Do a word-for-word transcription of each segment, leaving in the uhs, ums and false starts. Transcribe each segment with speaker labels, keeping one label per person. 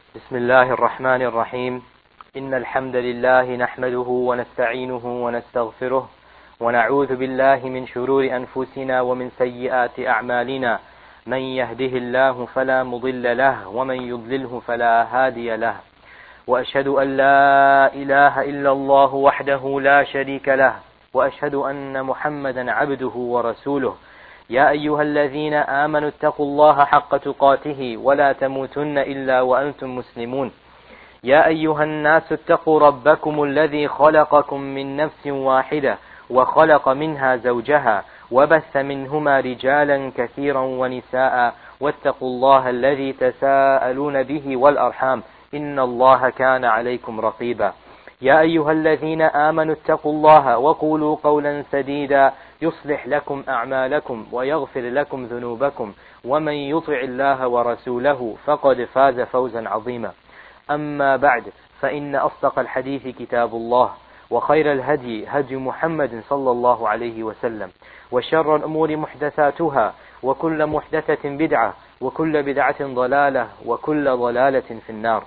Speaker 1: بسم الله الرحمن الرحيم إن الحمد لله نحمده ونستعينه ونستغفره ونعوذ بالله من شرور أنفسنا ومن سيئات أعمالنا من يهده الله فلا مضل له ومن يضلله فلا هادي له وأشهد أن لا إله إلا الله وحده لا شريك له وأشهد أن محمدا عبده ورسوله يا أيها الذين آمنوا اتقوا الله حق تقاته ولا تموتن إلا وأنتم مسلمون يا أيها الناس اتقوا ربكم الذي خلقكم من نفس واحدة وخلق منها زوجها وبث منهما رجالا كثيرا ونساء واتقوا الله الذي تساءلون به والأرحام إن الله كان عليكم رقيبا يا أيها الذين آمنوا اتقوا الله وقولوا قولا سديدا يصلح لكم أعمالكم ويغفر لكم ذنوبكم ومن يطع الله ورسوله فقد فاز فوزا عظيما أما بعد فإن أصدق الحديث كتاب الله وخير الهدي هدي محمد صلى الله عليه وسلم وشر الأمور محدثاتها وكل محدثة بدعة وكل بدعة ضلالة وكل ضلالة في النار.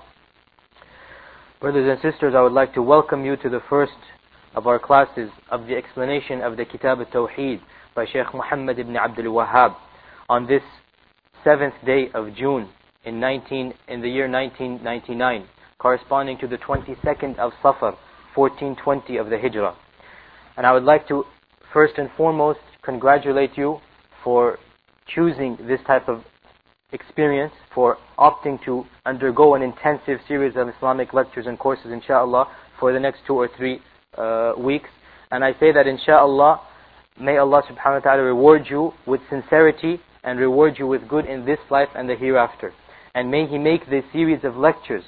Speaker 1: Brothers and sisters, I would like to welcome you to the first of our classes of the explanation of the Kitab al-Tawheed by Shaykh Muhammad ibn Abdul Wahhab on this seventh day of June in nineteen in the year nineteen ninety-nine, corresponding to the twenty-second of Safar, fourteen twenty of the Hijrah. And I would like to first and foremost congratulate you for choosing this type of experience, for opting to undergo an intensive series of Islamic lectures and courses, inshallah, for the next two or three uh, weeks. And I say that, inshallah, may Allah subhanahu wa ta'ala reward you with sincerity and reward you with good in this life and the hereafter. And may He make this series of lectures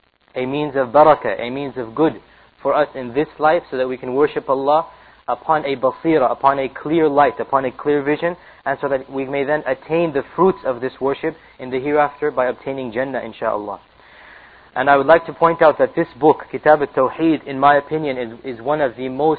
Speaker 1: a means of barakah, a means of good for us in this life, so that we can worship Allah upon a basira, upon a clear light, upon a clear vision, and so that we may then attain the fruits of this worship in the hereafter by obtaining Jannah, inshaAllah. And I would like to point out that this book, Kitab al-Tawheed, in my opinion, is, is one of the most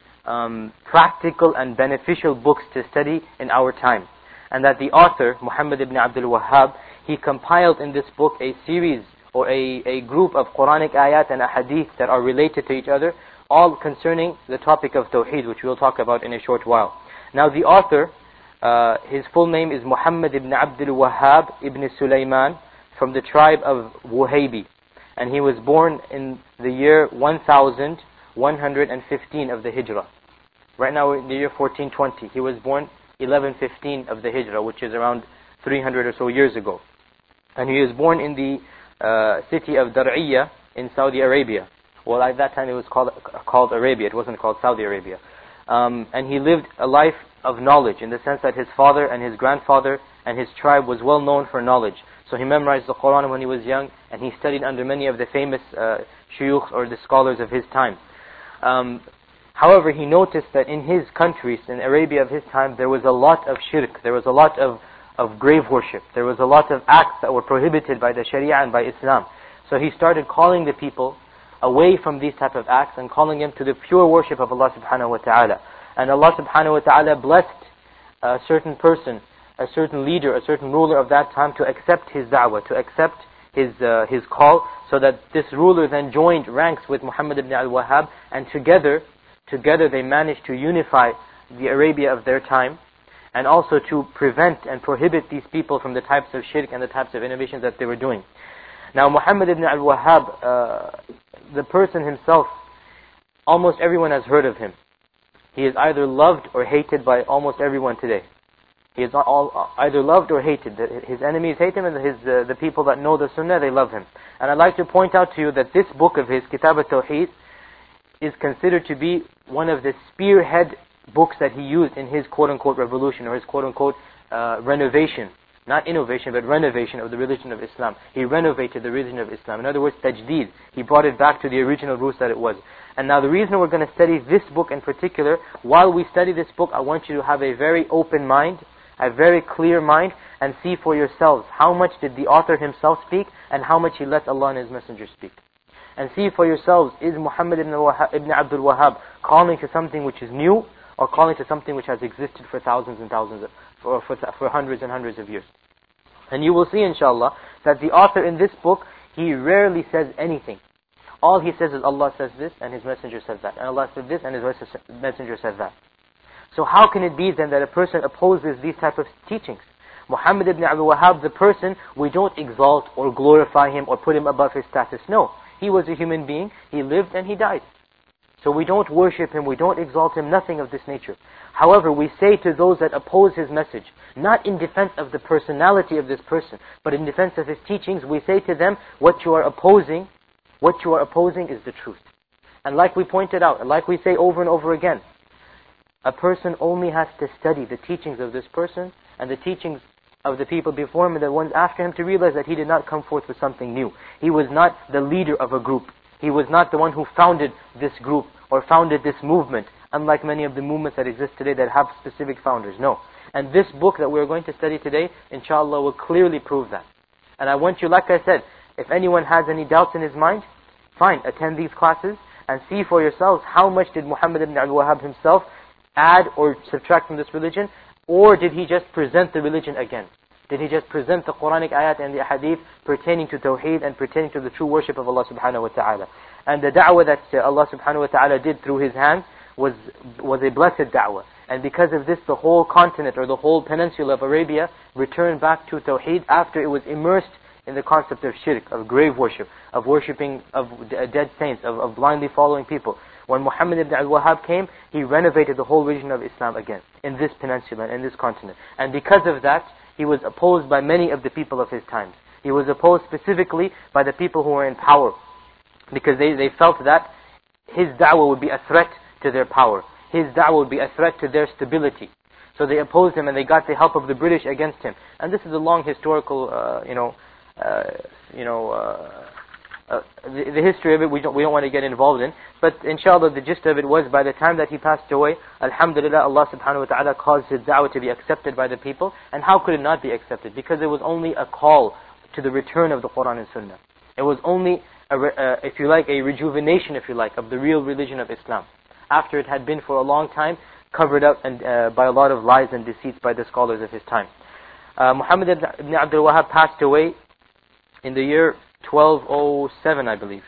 Speaker 1: um, practical and beneficial books to study in our time. And that the author, Muhammad ibn Abdul Wahhab, he compiled in this book a series or a, a group of Quranic ayat and ahadith that are related to each other, all concerning the topic of Tawheed, which we'll talk about in a short while. Now the author, uh, his full name is Muhammad ibn Abdul Wahhab ibn Sulaiman, from the tribe of Wuhaybi. And he was born in the year one thousand one hundred fifteen of the Hijrah. Right now we're in the year fourteen twenty. He was born eleven fifteen of the Hijrah, which is around three hundred or so years ago. And he was born in the uh, city of Dar'iyah in Saudi Arabia. Well, at that time it was called called Arabia. It wasn't called Saudi Arabia. Um, and he lived a life of knowledge, in the sense that his father and his grandfather and his tribe was well known for knowledge. So he memorized the Quran when he was young, and he studied under many of the famous uh, shuyukh, or the scholars of his time. Um, however, he noticed that in his countries, in Arabia of his time, there was a lot of shirk, there was a lot of, of grave worship, there was a lot of acts that were prohibited by the Sharia and by Islam. So he started calling the people away from these type of acts and calling them to the pure worship of Allah subhanahu wa ta'ala. And Allah subhanahu wa ta'ala blessed a certain person, a certain leader, a certain ruler of that time to accept his da'wah, to accept his uh, his call, so that this ruler then joined ranks with Muhammad ibn al-Wahhab, and together, together they managed to unify the Arabia of their time, and also to prevent and prohibit these people from the types of shirk and the types of innovations that they were doing. Now Muhammad ibn al-Wahhab, uh, the person himself, almost everyone has heard of him. He is either loved or hated by almost everyone today. He is all, either loved or hated. His enemies hate him, and his, uh, the people that know the Sunnah, they love him. And I'd like to point out to you that this book of his, Kitab al-Tawheed, is considered to be one of the spearhead books that he used in his quote-unquote revolution, or his quote-unquote uh, renovation. Not innovation, but renovation of the religion of Islam. He renovated the religion of Islam. In other words, tajdeed. He brought it back to the original roots that it was. And now the reason we're going to study this book in particular, while we study this book, I want you to have a very open mind, a very clear mind, and see for yourselves how much did the author himself speak, and how much he let Allah and His Messenger speak. And see for yourselves, is Muhammad ibn, Wahhab, ibn Abdul Wahhab calling to something which is new, or calling to something which has existed for thousands and thousands of, for, for, for hundreds and hundreds of years. And you will see, inshallah, that the author in this book, he rarely says anything. All he says is Allah says this and His Messenger says that. And Allah said this and His Messenger says that. So how can it be then that a person opposes these type of teachings? Muhammad ibn Abdul Wahhab, the person, we don't exalt or glorify him or put him above his status. No. He was a human being. He lived and he died. So we don't worship him, we don't exalt him, nothing of this nature. However, we say to those that oppose his message, not in defense of the personality of this person, but in defense of his teachings, we say to them, what you are opposing, what you are opposing is the truth. And like we pointed out, and like we say over and over again, a person only has to study the teachings of this person and the teachings of the people before him and the ones after him to realize that he did not come forth with something new. He was not the leader of a group. He was not the one who founded this group or founded this movement, unlike many of the movements that exist today that have specific founders. No. And this book that we're going to study today, inshallah, will clearly prove that. And I want you, like I said, if anyone has any doubts in his mind, fine, attend these classes and see for yourselves how much did Muhammad ibn Abdul Wahhab himself add or subtract from this religion, or did he just present the religion again? Did he just present the Quranic ayat and the hadith pertaining to tawheed and pertaining to the true worship of Allah subhanahu wa ta'ala? And the da'wah that Allah subhanahu wa ta'ala did through his hands was, was a blessed da'wah. And because of this, the whole continent or the whole peninsula of Arabia returned back to tawheed after it was immersed in the concept of shirk, of grave worship, of worshipping of dead saints, of, of blindly following people. When Muhammad ibn Abdul Wahhab came, he renovated the whole religion of Islam again, in this peninsula, in this continent. And because of that, he was opposed by many of the people of his times. He was opposed specifically by the people who were in power, because they, they felt that his da'wah would be a threat to their power. His da'wah would be a threat to their stability. So they opposed him and they got the help of the British against him. And this is a long historical, uh, you know, uh, you know, uh, uh, the, the history of it we don't, we don't want to get involved in. But inshallah, the gist of it was, by the time that he passed away, alhamdulillah, Allah subhanahu wa ta'ala caused his da'wah to be accepted by the people. And how could it not be accepted? Because it was only a call to the return of the Quran and Sunnah. It was only, a, uh, if you like, a rejuvenation, if you like, of the real religion of Islam, after it had been for a long time covered up and uh, by a lot of lies and deceits by the scholars of his time. Uh, Muhammad ibn Abdul Wahhab passed away in the year twelve oh seven, I believe.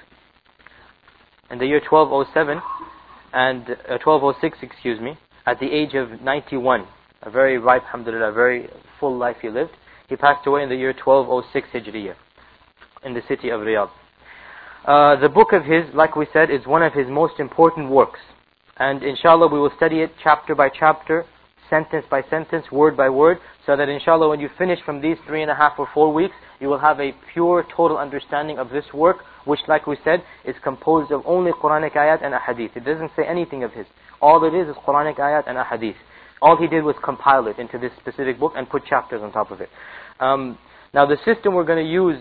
Speaker 1: In the year twelve oh seven, and uh, twelve oh six, excuse me, at the age of ninety-one. A very ripe, alhamdulillah, very full life he lived. He passed away in the year twelve oh six Hijriya, in the city of Riyadh. Uh, the book of his, like we said, is one of his most important works. And inshallah we will study it chapter by chapter, sentence by sentence, word by word, so that inshallah when you finish from these three and a half or four weeks, you will have a pure, total understanding of this work, which, like we said, is composed of only Quranic ayat and ahadith. It doesn't say anything of his. All it is is Quranic ayat and ahadith. All he did was compile it into this specific book and put chapters on top of it. Um, now the system we're going to use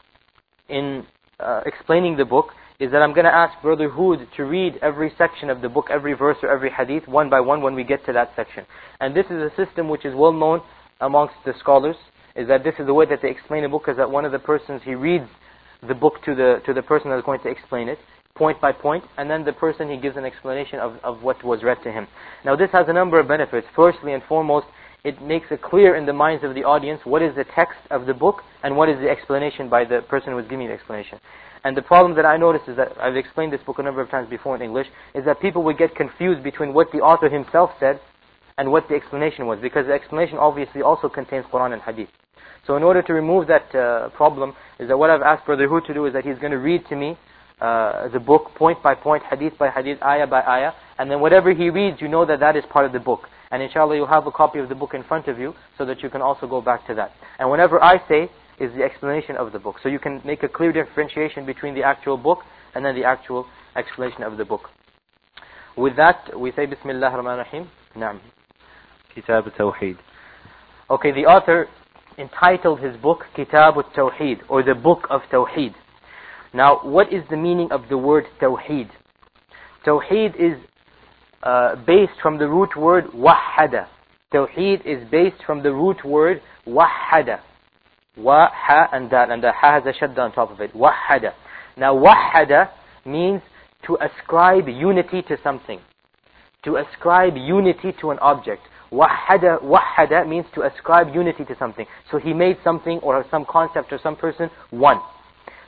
Speaker 1: in uh, explaining the book is that I'm going to ask Brother Hood to read every section of the book, every verse or every hadith, one by one when we get to that section. And this is a system which is well known amongst the scholars, is that this is the way that they explain a book, is that one of the persons, he reads the book to the to the person that's going to explain it, point by point, and then the person, he gives an explanation of, of what was read to him. Now this has a number of benefits. Firstly and foremost, it makes it clear in the minds of the audience what is the text of the book and what is the explanation by the person who is giving the explanation. And the problem that I noticed is that, I've explained this book a number of times before in English, is that people would get confused between what the author himself said and what the explanation was, because the explanation obviously also contains Quran and Hadith. So in order to remove that uh, problem, is that what I've asked Brother Hood to do is that he's going to read to me uh, the book point by point, hadith by hadith, ayah by ayah, and then whatever he reads, you know that that is part of the book. And inshallah you'll have a copy of the book in front of you, so that you can also go back to that. And whenever I say, is the explanation of the book. So you can make a clear differentiation between the actual book and then the actual explanation of the book. With that, we say Bismillah ar-Rahman ar-Rahim. Naam.
Speaker 2: Kitab al-Tawheed.
Speaker 1: Okay, the author entitled his book Kitab al-Tawheed, or the Book of Tawheed. Now, what is the meaning of the word Tawheed? Tawheed is uh, based from the root word wahhada. Tawheed is based from the root word wahhada. Wa, ha, and dal, and the ha has a shadda on top of it. Wahhada. Now, wahhada means to ascribe unity to something. To ascribe unity to an object. Wahhada, wahhada means to ascribe unity to something. So he made something or some concept or some person one.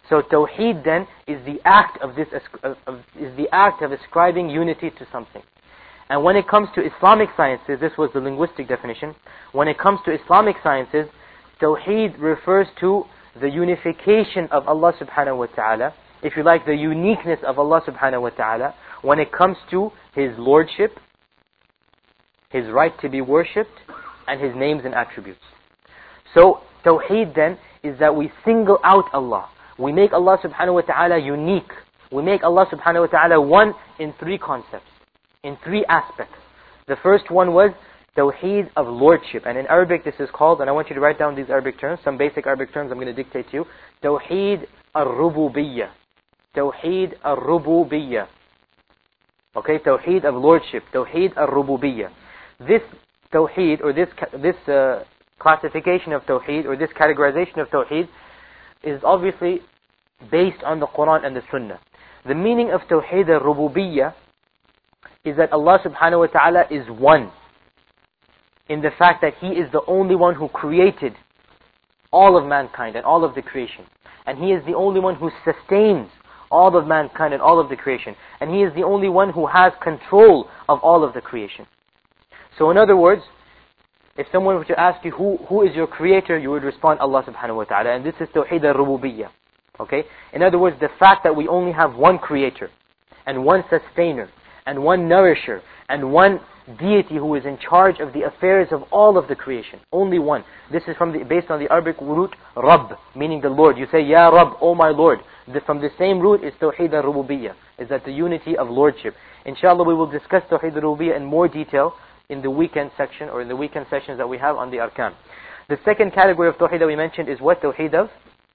Speaker 1: So Tawheed then is the act of this, of, of, is the act of ascribing unity to something. And when it comes to Islamic sciences, this was the linguistic definition. When it comes to Islamic sciences, Tawheed refers to the unification of Allah subhanahu wa ta'ala, if you like, the uniqueness of Allah subhanahu wa ta'ala, when it comes to His lordship, His right to be worshipped, and His names and attributes. So, Tawheed then is that we single out Allah. We make Allah subhanahu wa ta'ala unique. We make Allah subhanahu wa ta'ala one in three concepts, in three aspects. The first one was Tawheed of lordship. And in Arabic this is called, and I want you to write down these Arabic terms, some basic Arabic terms I'm going to dictate to you. Tawheed al-Rububiyyah. Tawheed al-Rububiyyah. Okay, Tawheed of lordship. Tawheed al-Rububiyyah. This Tawheed, or this, this uh, classification of Tawheed, or this categorization of Tawheed, is obviously based on the Quran and the Sunnah. The meaning of Tawheed al-Rububiyyah is that Allah subhanahu wa ta'ala is one, in the fact that He is the only one who created all of mankind and all of the creation. And He is the only one who sustains all of mankind and all of the creation. And He is the only one who has control of all of the creation. So in other words, if someone were to ask you, who, who is your creator, you would respond, Allah subhanahu wa ta'ala. And this is Tawheed al-Rububiyyah. Okay? In other words, the fact that we only have one creator, and one sustainer, and one nourisher, and one deity who is in charge of the affairs of all of the creation. Only one. This is from the, based on the Arabic root, Rabb, meaning the Lord. You say, Ya Rabb, O my Lord. The, from the same root is Tawheed al-Rububiyyah, is that the unity of lordship. Inshallah, we will discuss Tawheed al-Rububiyyah in more detail in the weekend section, or in the weekend sessions that we have on the Arkan. The second category of Tawheed that we mentioned is what? Tawheed of?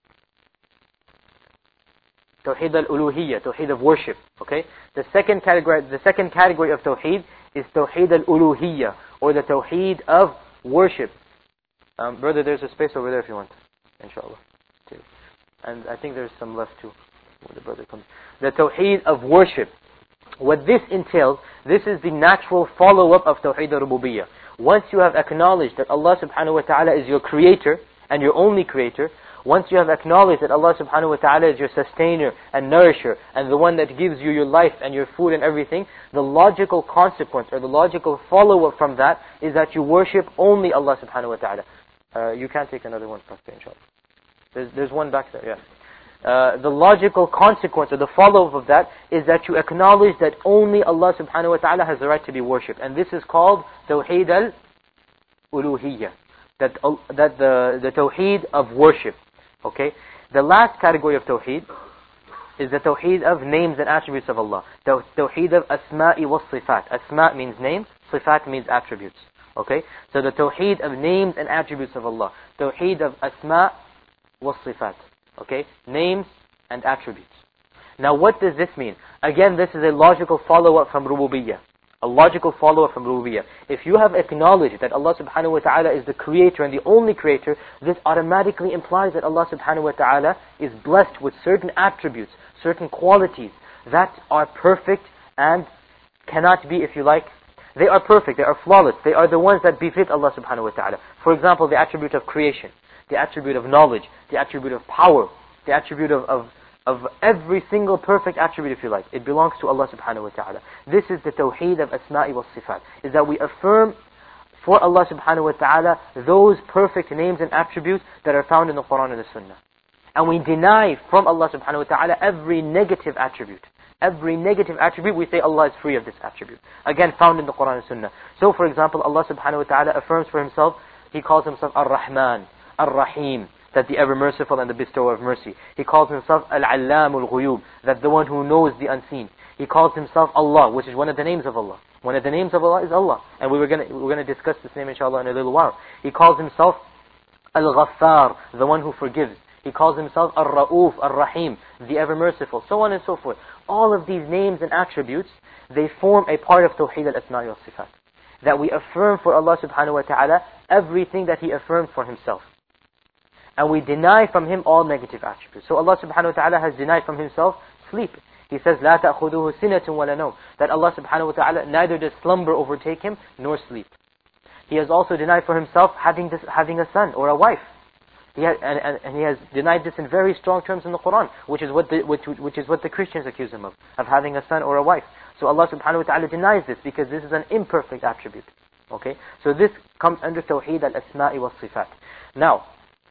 Speaker 1: Tawheed al-Uluhiyyah, Tawheed of worship. Okay? The second category, the second category of Tawheed is Tawheed al-Uluhiyyah, or the Tawheed of worship. Um, brother, there's a space over there if you want. Inshallah. And I think there's some left too, when the brother comes. The Tawheed of worship. What this entails, this is the natural follow-up of Tawheed al-Rububiyyah. Once you have acknowledged that Allah subhanahu wa ta'ala is your creator, and your only creator, once you have acknowledged that Allah subhanahu wa ta'ala is your sustainer and nourisher, and the one that gives you your life and your food and everything, the logical consequence, or the logical follow-up from that, is that you worship only Allah subhanahu wa ta'ala. Uh, you can take another one, inshallah. There's, there's one back there, yeah. Uh, the logical consequence, or the follow-up of that, is that you acknowledge that only Allah subhanahu wa ta'ala has the right to be worshipped. And this is called Tawheed al-Uluhiyyah. That, uh, that the, the Tawheed of worship. Okay? The last category of Tawheed is the Tawheed of names and attributes of Allah. The Tawheed of Asma'i wa Sifat. Asma' means names, Sifat means attributes. Okay? So the Tawheed of names and attributes of Allah. Tawheed of Asma' wa Sifat. Okay? Names and attributes. Now what does this mean? Again, this is a logical follow-up from Rububiyyah. A logical follow-up from Rububiyyah. If you have acknowledged that Allah subhanahu wa ta'ala is the creator and the only creator, this automatically implies that Allah subhanahu wa ta'ala is blessed with certain attributes, certain qualities that are perfect and cannot be, if you like, they are perfect, they are flawless, they are the ones that befit Allah subhanahu wa ta'ala. For example, the attribute of creation, the attribute of knowledge, the attribute of power, the attribute of, of, of every single perfect attribute, if you like. It belongs to Allah subhanahu wa ta'ala. This is the Tawheed of Asma'i wa Sifat. Is that we affirm for Allah subhanahu wa ta'ala those perfect names and attributes that are found in the Quran and the Sunnah. And we deny from Allah subhanahu wa ta'ala every negative attribute. Every negative attribute, we say Allah is free of this attribute. Again, found in the Quran and Sunnah. So for example, Allah subhanahu wa ta'ala affirms for Himself, He calls Himself Ar-Rahman, Ar-Rahim, that the ever merciful and the bestower of mercy. He calls Himself Al-Allamul Ghuyub, that the one who knows the unseen. He calls Himself Allah, which is one of the names of Allah. One of the names of Allah is Allah. And we were going to, we're going to discuss this name inshallah in a little while. He calls Himself Al-Ghaffar, the one who forgives. He calls Himself Ar-Ra'uf, Ar-Rahim, the ever merciful, so on and so forth. All of these names and attributes, they form a part of Tawheed al-Asma'i wa Sifat. That we affirm for Allah subhanahu wa ta'ala everything that He affirmed for Himself. And we deny from Him all negative attributes. So Allah subhanahu wa ta'ala has denied from Himself sleep. He says, لَا تَأْخُذُهُ سِنَةٌ وَلَا نَوْمٌ, that Allah subhanahu wa ta'ala, neither does slumber overtake Him, nor sleep. He has also denied for Himself having, this, having a son or a wife. He has, and, and, and he has denied this in very strong terms in the Quran, which is what the, which, which is what the Christians accuse him of, of having a son or a wife. So Allah subhanahu wa ta'ala denies this because this is an imperfect attribute. Okay? So this comes under Tawheed al-Asma'i wa-Sifat. Now,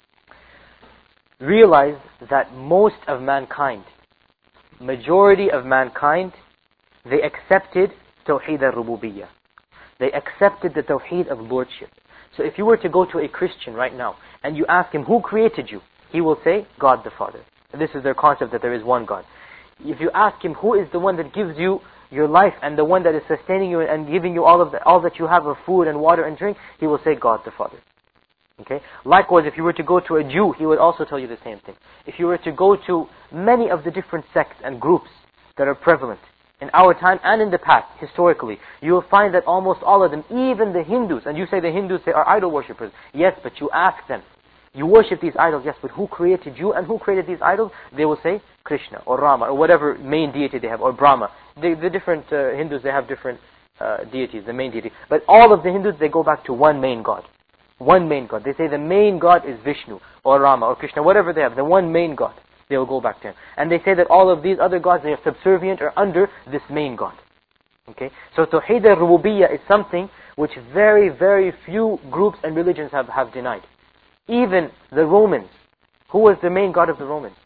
Speaker 1: realize that most of mankind, majority of mankind, they accepted Tawheed al-Rububiyyah. They accepted the Tawheed of Lordship. So if you were to go to a Christian right now, and you ask him, who created you? He will say, God the Father. And this is their concept that there is one God. If you ask him, who is the one that gives you your life and the one that is sustaining you and giving you all of the, all that you have of food and water and drink, he will say, God the Father. Okay? Likewise, if you were to go to a Jew, he would also tell you the same thing. If you were to go to many of the different sects and groups that are prevalent in our time and in the past, historically, you will find that almost all of them, even the Hindus, and you say the Hindus, they are idol worshippers. Yes, but you ask them, you worship these idols, yes, but who created you and who created these idols? They will say Krishna or Rama or whatever main deity they have, or Brahma. The, the different uh, Hindus, they have different uh, deities, the main deity. But all of the Hindus, they go back to one main God. One main God. They say the main God is Vishnu or Rama or Krishna, whatever they have, the one main God. They will go back to him. And they say that all of these other gods, they are subservient or under this main God. Okay? So Tawheed al-Rububiyyah is something which very, very few groups and religions have, have denied. Even the Romans. Who was the main god of the Romans?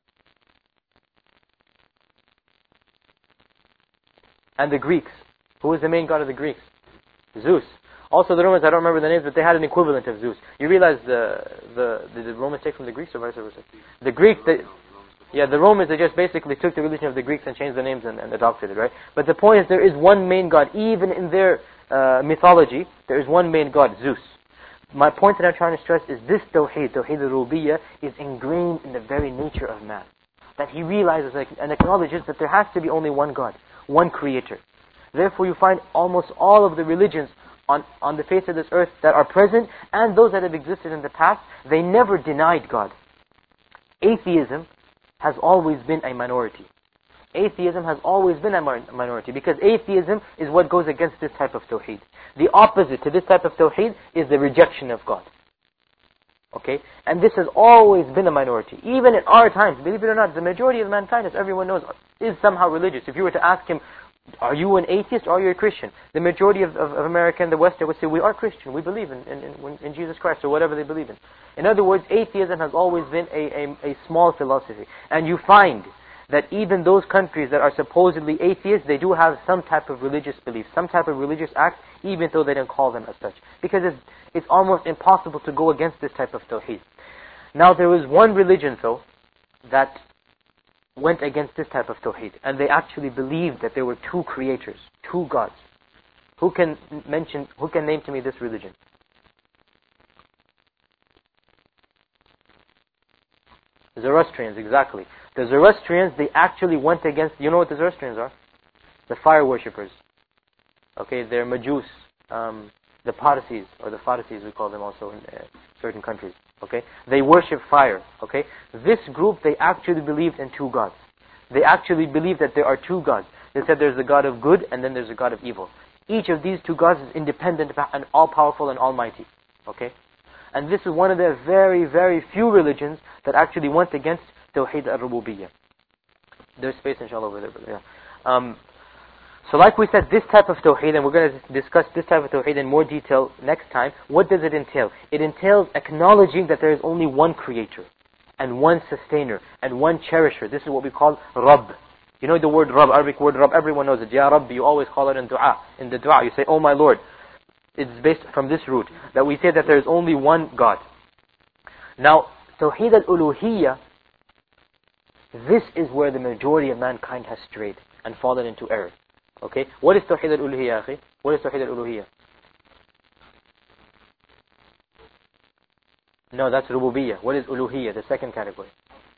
Speaker 1: And the Greeks. Who was the main god of the Greeks? Zeus. Also the Romans, I don't remember the names, but they had an equivalent of Zeus. You realize the the did the Romans take from the Greeks or vice versa? The Greeks, they, yeah, the Romans, they just basically took the religion of the Greeks and changed the names and, and adopted it, right? But the point is, there is one main god. Even in their uh, mythology, there is one main god, Zeus. My point that I'm trying to stress is this Tawheed, Tawheed al-Rububiyyah, is ingrained in the very nature of man. That he realizes and acknowledges that there has to be only one God, one creator. Therefore you find almost all of the religions on, on the face of this earth that are present, and those that have existed in the past, they never denied God. Atheism has always been a minority. Atheism has always been a minority, because atheism is what goes against this type of Tawheed. The opposite to this type of Tawheed is the rejection of God. Okay? And this has always been a minority. Even in our times, believe it or not, the majority of mankind, as everyone knows, is somehow religious. If you were to ask him, are you an atheist or are you a Christian? The majority of, of, of America and the West, they would say, we are Christian. We believe in, in, in, in Jesus Christ or whatever they believe in. In other words, atheism has always been a, a, a small philosophy. And you find that even those countries that are supposedly atheists, they do have some type of religious belief, some type of religious act, even though they don't call them as such. Because it's, it's almost impossible to go against this type of Tawheed. Now there was one religion though, that went against this type of Tawheed. And they actually believed that there were two creators, two gods. Who can mention, who can name to me this religion? Zoroastrians, exactly. The Zoroastrians, they actually went against, you know what the Zoroastrians are? The fire worshippers. Okay, they're Majus, um, the Parsis, or the Pharisees we call them also in uh, certain countries. Okay, they worship fire. Okay, this group, they actually believed in two gods. They actually believed that there are two gods. They said there's a God of good and then there's a God of evil. Each of these two gods is independent and all-powerful and almighty. Okay, and this is one of the very, very few religions that actually went against Tawheed al-Rububiyyah. There's space inshallah over there. But yeah. Um, so like we said, this type of Tawheed, and we're going to discuss this type of Tawheed in more detail next time. What does it entail? It entails acknowledging that there is only one creator, and one sustainer, and one cherisher. This is what we call Rabb. You know the word Rabb, Arabic word Rabb, everyone knows it. Ya Rabbi, you always call it in dua. In the dua, you say, oh my Lord. It's based from this root, that we say that there is only one God. Now, Tawheed al-Uluhiyyah, this is where the majority of mankind has strayed and fallen into error. Okay? What is Tawheed al-Uluhiyyah, akhi? What is Tawheed al-Uluhiyyah? No, that's Rububiyyah. What is Uluhiyyah, the second category?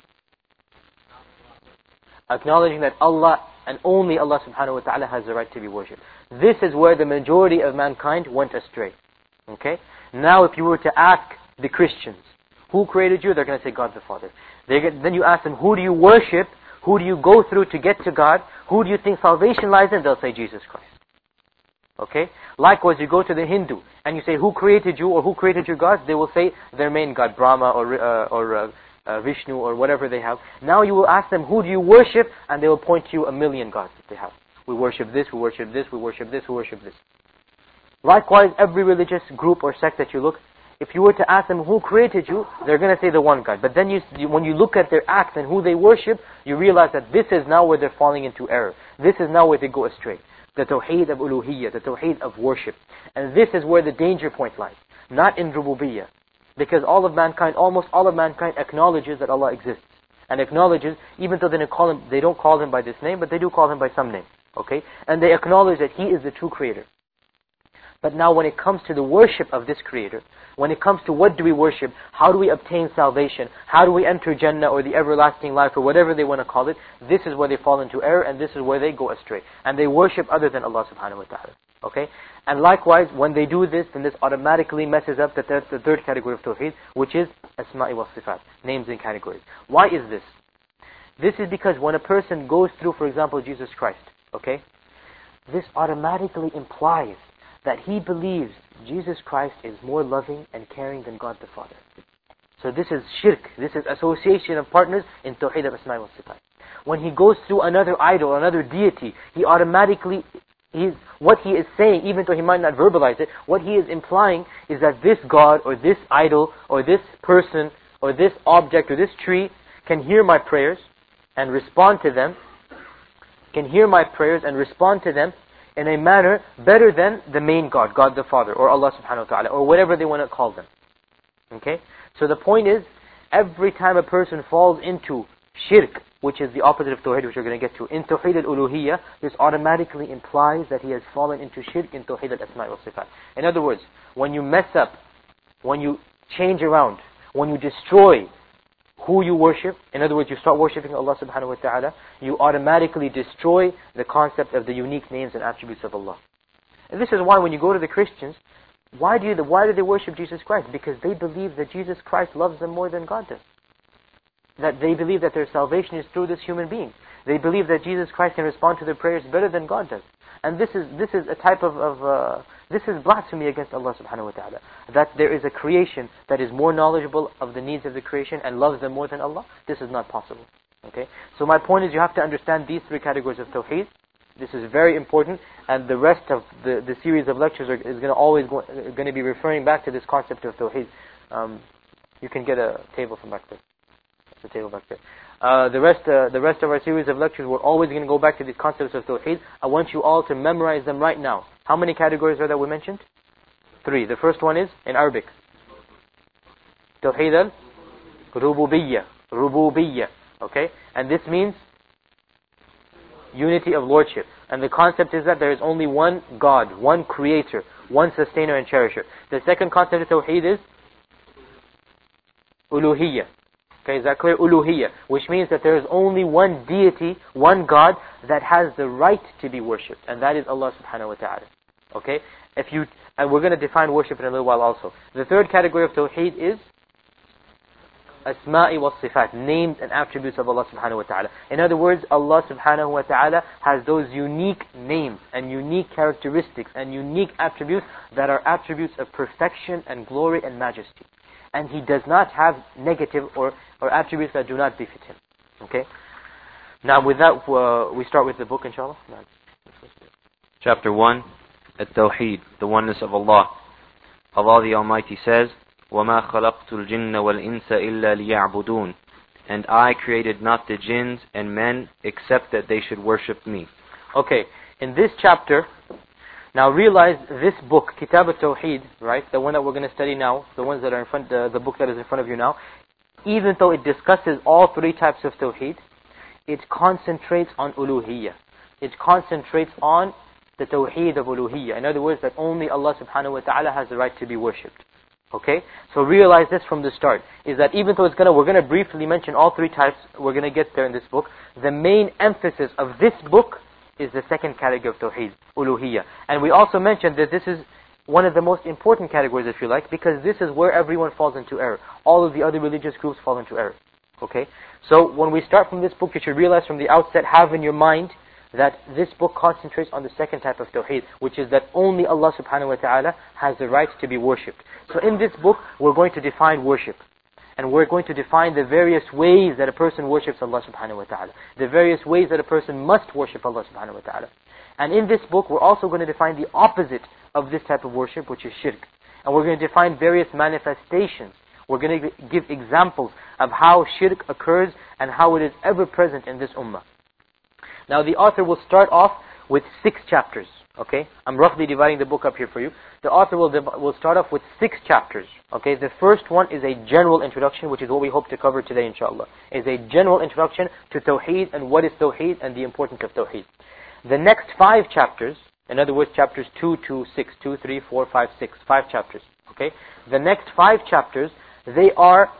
Speaker 1: Acknowledging that Allah and only Allah subhanahu wa ta'ala has the right to be worshipped. This is where the majority of mankind went astray. Okay? Now if you were to ask the Christians, who created you? They're going to say God the Father. They get, then you ask them, who do you worship? Who do you go through to get to God? Who do you think salvation lies in? They'll say Jesus Christ. Okay? Likewise, you go to the Hindu and you say, who created you or who created your gods? They will say their main god, Brahma or uh, or uh, uh, Vishnu or whatever they have. Now you will ask them, who do you worship? And they will point to you a million gods that they have. We worship this, we worship this, we worship this, we worship this. Likewise, every religious group or sect that you look, if you were to ask them who created you, they're going to say the one God. But then you, when you look at their acts and who they worship, you realize that this is now where they're falling into error. This is now where they go astray. The tawheed of uluhiyyah, the tawheed of worship. And this is where the danger point lies. Not in rububiyyah. Because all of mankind, almost all of mankind acknowledges that Allah exists. And acknowledges, even though they don't call him, they don't call him by this name, but they do call him by some name. Okay? And they acknowledge that He is the true creator. But now when it comes to the worship of this creator, when it comes to what do we worship, how do we obtain salvation, how do we enter Jannah or the everlasting life or whatever they want to call it, this is where they fall into error and this is where they go astray. And they worship other than Allah subhanahu wa ta'ala. Okay? And likewise, when they do this, then this automatically messes up the third, the third category of tawheed, which is asma'i wa sifat, names and categories. Why is this? This is because when a person goes through, for example, Jesus Christ, okay, this automatically implies that he believes Jesus Christ is more loving and caring than God the Father. So this is shirk, this is association of partners in tawheed of asma'i wa sifat. When he goes through another idol, another deity, he automatically, he's, what he is saying, even though he might not verbalize it, what he is implying is that this God or this idol or this person or this object or this tree can hear my prayers and respond to them, can hear my prayers and respond to them in a manner better than the main God, God the Father, or Allah subhanahu wa ta'ala, or whatever they want to call them. Okay? So the point is, every time a person falls into shirk, which is the opposite of tawheed, which we're going to get to, in tawheed al-uluhiyyah, this automatically implies that he has fallen into shirk in tawheed al-asma'i wa sifat. In other words, when you mess up, when you change around, when you destroy who you worship, in other words, you start worshipping Allah subhanahu wa ta'ala, you automatically destroy the concept of the unique names and attributes of Allah. And this is why when you go to the Christians, why do, you, why do they worship Jesus Christ? Because they believe that Jesus Christ loves them more than God does. That they believe that their salvation is through this human being. They believe that Jesus Christ can respond to their prayers better than God does. And this is this is a type of, of uh, this is blasphemy against Allah subhanahu wa ta'ala. That there is a creation that is more knowledgeable of the needs of the creation and loves them more than Allah. This is not possible. Okay? So my point is you have to understand these three categories of tawheed. This is very important, and the rest of the, the series of lectures are, is going to always go, going to be referring back to this concept of tawheed. Um, you can get a table from back there. The table back there. Uh, the rest, uh, the rest of our series of lectures, we're always going to go back to these concepts of tawheed. I want you all to memorize them right now. How many categories are there we mentioned? Three. The first one is in Arabic. Tawheed al-rububiyyah. Rububiyyah. Okay? And this means unity of lordship. And the concept is that there is only one God, one creator, one sustainer and cherisher. The second concept of tawheed is uluhiyyah. Okay, is that clear? Uluhiyyah, which means that there is only one deity, one God that has the right to be worshipped, and that is Allah subhanahu wa ta'ala. Okay? If you, and we're going to define worship in a little while also. The third category of tawheed is asma'i wa sifat, names and attributes of Allah subhanahu wa ta'ala. In other words, Allah subhanahu wa ta'ala has those unique names and unique characteristics and unique attributes that are attributes of perfection and glory and majesty. And He does not have negative or, or attributes that do not befit Him. Okay? Now with that, uh, we start with the book, inshallah.
Speaker 2: Chapter one, At-Tawheed, the oneness of Allah. Allah the Almighty says, وَمَا خَلَقْتُ الْجِنَّ وَالْإِنسَ إِلَّا لِيَعْبُدُونَ. And I created not the jinns and men except that they should worship me.
Speaker 1: Okay, in this chapter, now realize this book, Kitab al-Tawheed, right, the one that we're going to study now, the ones that are in front, the, the book that is in front of you now, even though it discusses all three types of Tawheed, it concentrates on uluhiyyah. It concentrates on the Tawheed of uluhiyyah. In other words, that only Allah subhanahu wa ta'ala has the right to be worshipped. Okay? So realize this from the start, is that even though it's gonna, we're going to briefly mention all three types, we're going to get there in this book, the main emphasis of this book is the second category of tawheed, uluhiyyah. And we also mentioned that this is one of the most important categories, if you like, because this is where everyone falls into error. All of the other religious groups fall into error. Okay? So when we start from this book, you should realize from the outset, have in your mind that this book concentrates on the second type of tawheed, which is that only Allah subhanahu wa ta'ala has the right to be worshipped. So in this book, we're going to define worship. And we're going to define the various ways that a person worships Allah subhanahu wa ta'ala. The various ways that a person must worship Allah subhanahu wa ta'ala. And in this book, we're also going to define the opposite of this type of worship, which is shirk. And we're going to define various manifestations. We're going to give examples of how shirk occurs and how it is ever present in this ummah. Now the author will start off with six chapters. Okay, I'm roughly dividing the book up here for you. The author will will start off with six chapters. Okay, the first one is a general introduction, which is what we hope to cover today, inshallah. Is a general introduction to Tawheed and what is Tawheed and the importance of Tawheed. The next five chapters, in other words, chapters two to six, two, three, four, five, six, five chapters. Okay, the next five chapters, they are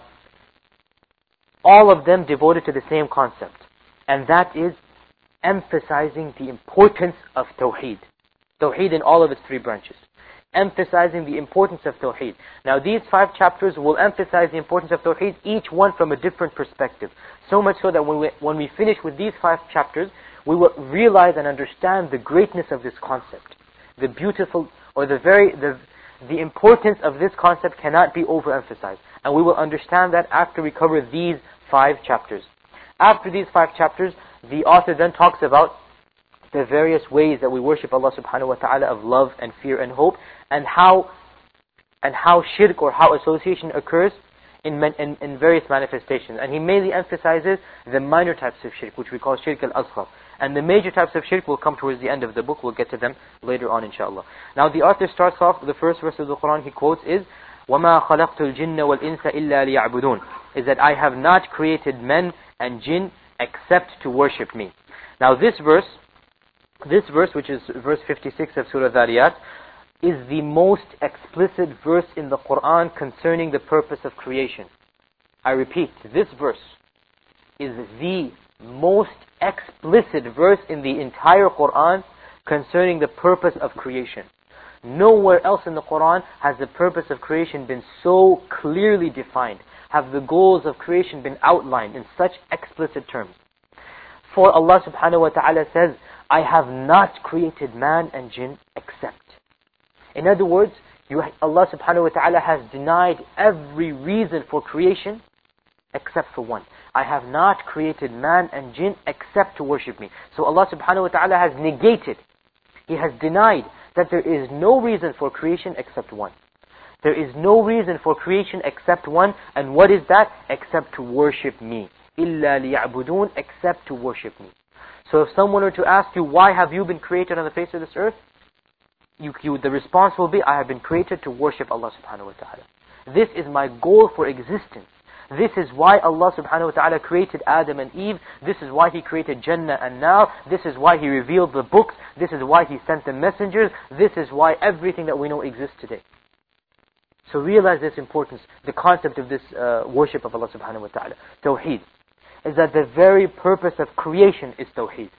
Speaker 1: all of them devoted to the same concept, and that is emphasizing the importance of Tawheed. Tawheed in all of its three branches. Emphasizing the importance of Tawheed. Now these five chapters will emphasize the importance of Tawheed, each one from a different perspective. So much so that when we, when we finish with these five chapters, we will realize and understand the greatness of this concept. The beautiful, or the very, the, the importance of this concept cannot be overemphasized. And we will understand that after we cover these five chapters. After these five chapters, the author then talks about the various ways that we worship Allah subhanahu wa ta'ala of love and fear and hope, and how and how shirk or how association occurs in, in, in various manifestations. And he mainly emphasizes the minor types of shirk, which we call shirk al-asghar. And the major types of shirk will come towards the end of the book. We'll get to them later on, inshallah. Now the author starts off, the first verse of the Quran he quotes is, وَمَا خَلَقْتُ الْجِنَّ وَالْإِنسَ إِلَّا لِيَعْبُدُونَ, is that I have not created men and jinn except to worship me. Now this verse, This verse, which is verse fifty-six of Surah Dhariyat, is the most explicit verse in the Quran concerning the purpose of creation. I repeat, this verse is the most explicit verse in the entire Quran concerning the purpose of creation. Nowhere else in the Quran has the purpose of creation been so clearly defined, have the goals of creation been outlined in such explicit terms. For Allah subhanahu wa ta'ala says, I have not created man and jinn except. In other words, you, Allah subhanahu wa ta'ala has denied every reason for creation except for one. I have not created man and jinn except to worship me. So Allah subhanahu wa ta'ala has negated, He has denied that there is no reason for creation except one. There is no reason for creation except one, and what is that? Except to worship me. إِلَّا لِيَعْبُدُونَ, except to worship me. So if someone were to ask you, why have you been created on the face of this earth? You, you, the response will be, I have been created to worship Allah subhanahu wa ta'ala. This is my goal for existence. This is why Allah subhanahu wa ta'ala created Adam and Eve. This is why He created Jannah and Nar. This is why He revealed the books. This is why He sent the messengers. This is why everything that we know exists today. So realize this importance, the concept of this uh, worship of Allah subhanahu wa ta'ala. Tawheed. Is that the very purpose of creation is Tawheed.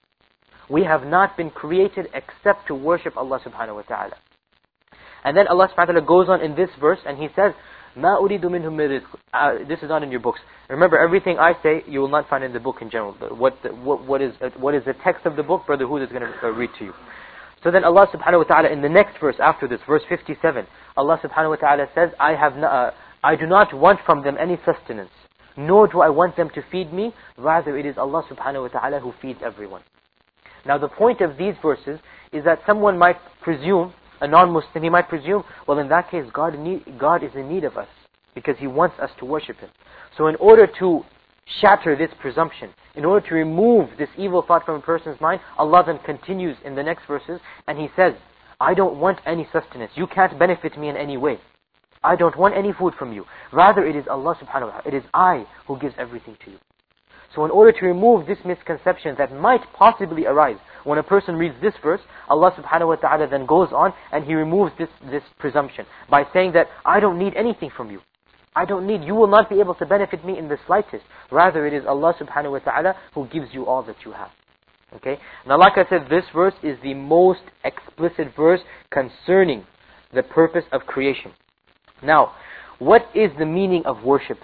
Speaker 1: We have not been created except to worship Allah subhanahu wa ta'ala. And then Allah subhanahu wa ta'ala goes on in this verse and He says, مَا أُرِيدُ مِنْهُمْ مِنْ رِزْقٍ. This is not in your books. Remember, everything I say, you will not find in the book in general. What, the, what, what, is, uh, what is the text of the book, Brother Hood is going to uh, read to you. So then Allah subhanahu wa ta'ala, in the next verse after this, verse fifty-seven, Allah subhanahu wa ta'ala says, I, have no, uh, I do not want from them any sustenance, nor do I want them to feed me, rather it is Allah subhanahu wa ta'ala who feeds everyone. Now the point of these verses is that someone might presume, a non-Muslim, he might presume, well in that case God, need, God is in need of us, because He wants us to worship Him. So in order to shatter this presumption, in order to remove this evil thought from a person's mind, Allah then continues in the next verses, and He says, I don't want any sustenance, you can't benefit me in any way. I don't want any food from you. Rather, it is Allah subhanahu wa ta'ala. It is I who gives everything to you. So in order to remove this misconception that might possibly arise when a person reads this verse, Allah subhanahu wa ta'ala then goes on and He removes this, this presumption by saying that I don't need anything from you. I don't need, you will not be able to benefit me in the slightest. Rather, it is Allah subhanahu wa ta'ala who gives you all that you have. Okay? Now like I said, this verse is the most explicit verse concerning the purpose of creation. Now, what is the meaning of worship though?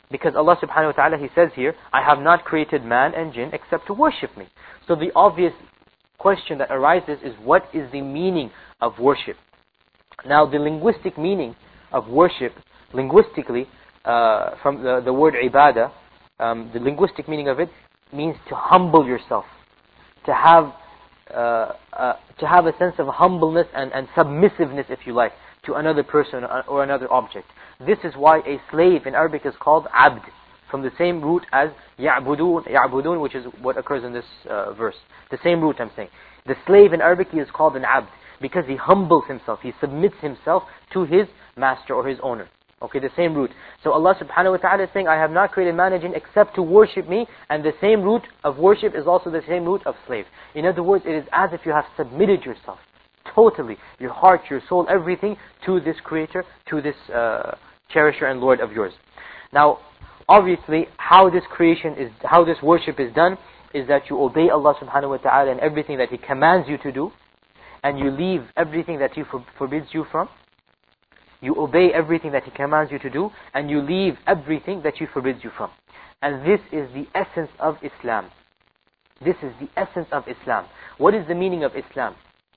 Speaker 1: Because Allah subhanahu wa ta'ala, He says here, I have not created man and jinn except to worship me. So the obvious question that arises is, what is the meaning of worship? Now the linguistic meaning of worship, linguistically, uh, from the, the word ibadah, um, the linguistic meaning of it means to humble yourself, to have uh, uh, to have a sense of humbleness and, and submissiveness, if you like, to another person or another object. This is why a slave in Arabic is called abd, from the same root as ya'budun, ya'budun, which is what occurs in this uh, verse. The same root, I'm saying. The slave in Arabic is called an abd, because he humbles himself, he submits himself to his master or his owner. Okay, the same root. So Allah subhanahu wa ta'ala is saying, I have not created man and jinn except to worship me, and the same root of worship is also the same root of slave. In other words, it is as if you have submitted yourself totally, your heart, your soul, everything, to this creator, to this uh, cherisher and Lord of yours. Now, obviously, how this creation is, how this worship is done, is that you obey Allah subhanahu wa ta'ala in everything that He commands you to do, and you leave everything that He for, forbids you from. You obey everything that He commands you to do, and you leave everything that He forbids you from. And this is the essence of Islam. This is the essence of Islam. What is the meaning of Islam?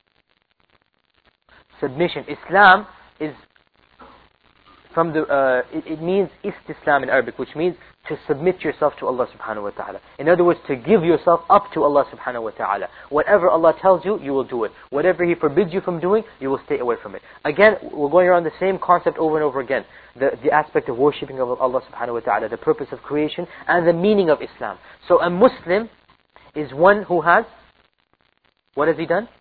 Speaker 1: Submission. Islam is from the, uh, it, it means istislam in Arabic, which means to submit yourself to Allah subhanahu wa ta'ala. In other words, to give yourself up to Allah subhanahu wa ta'ala. Whatever Allah tells you, you will do it. Whatever He forbids you from doing, you will stay away from it. Again, we're going around the same concept over and over again. The, the aspect of worshipping of Allah subhanahu wa ta'ala, the purpose of creation, and the meaning of Islam. So a Muslim is one who has, what has he done?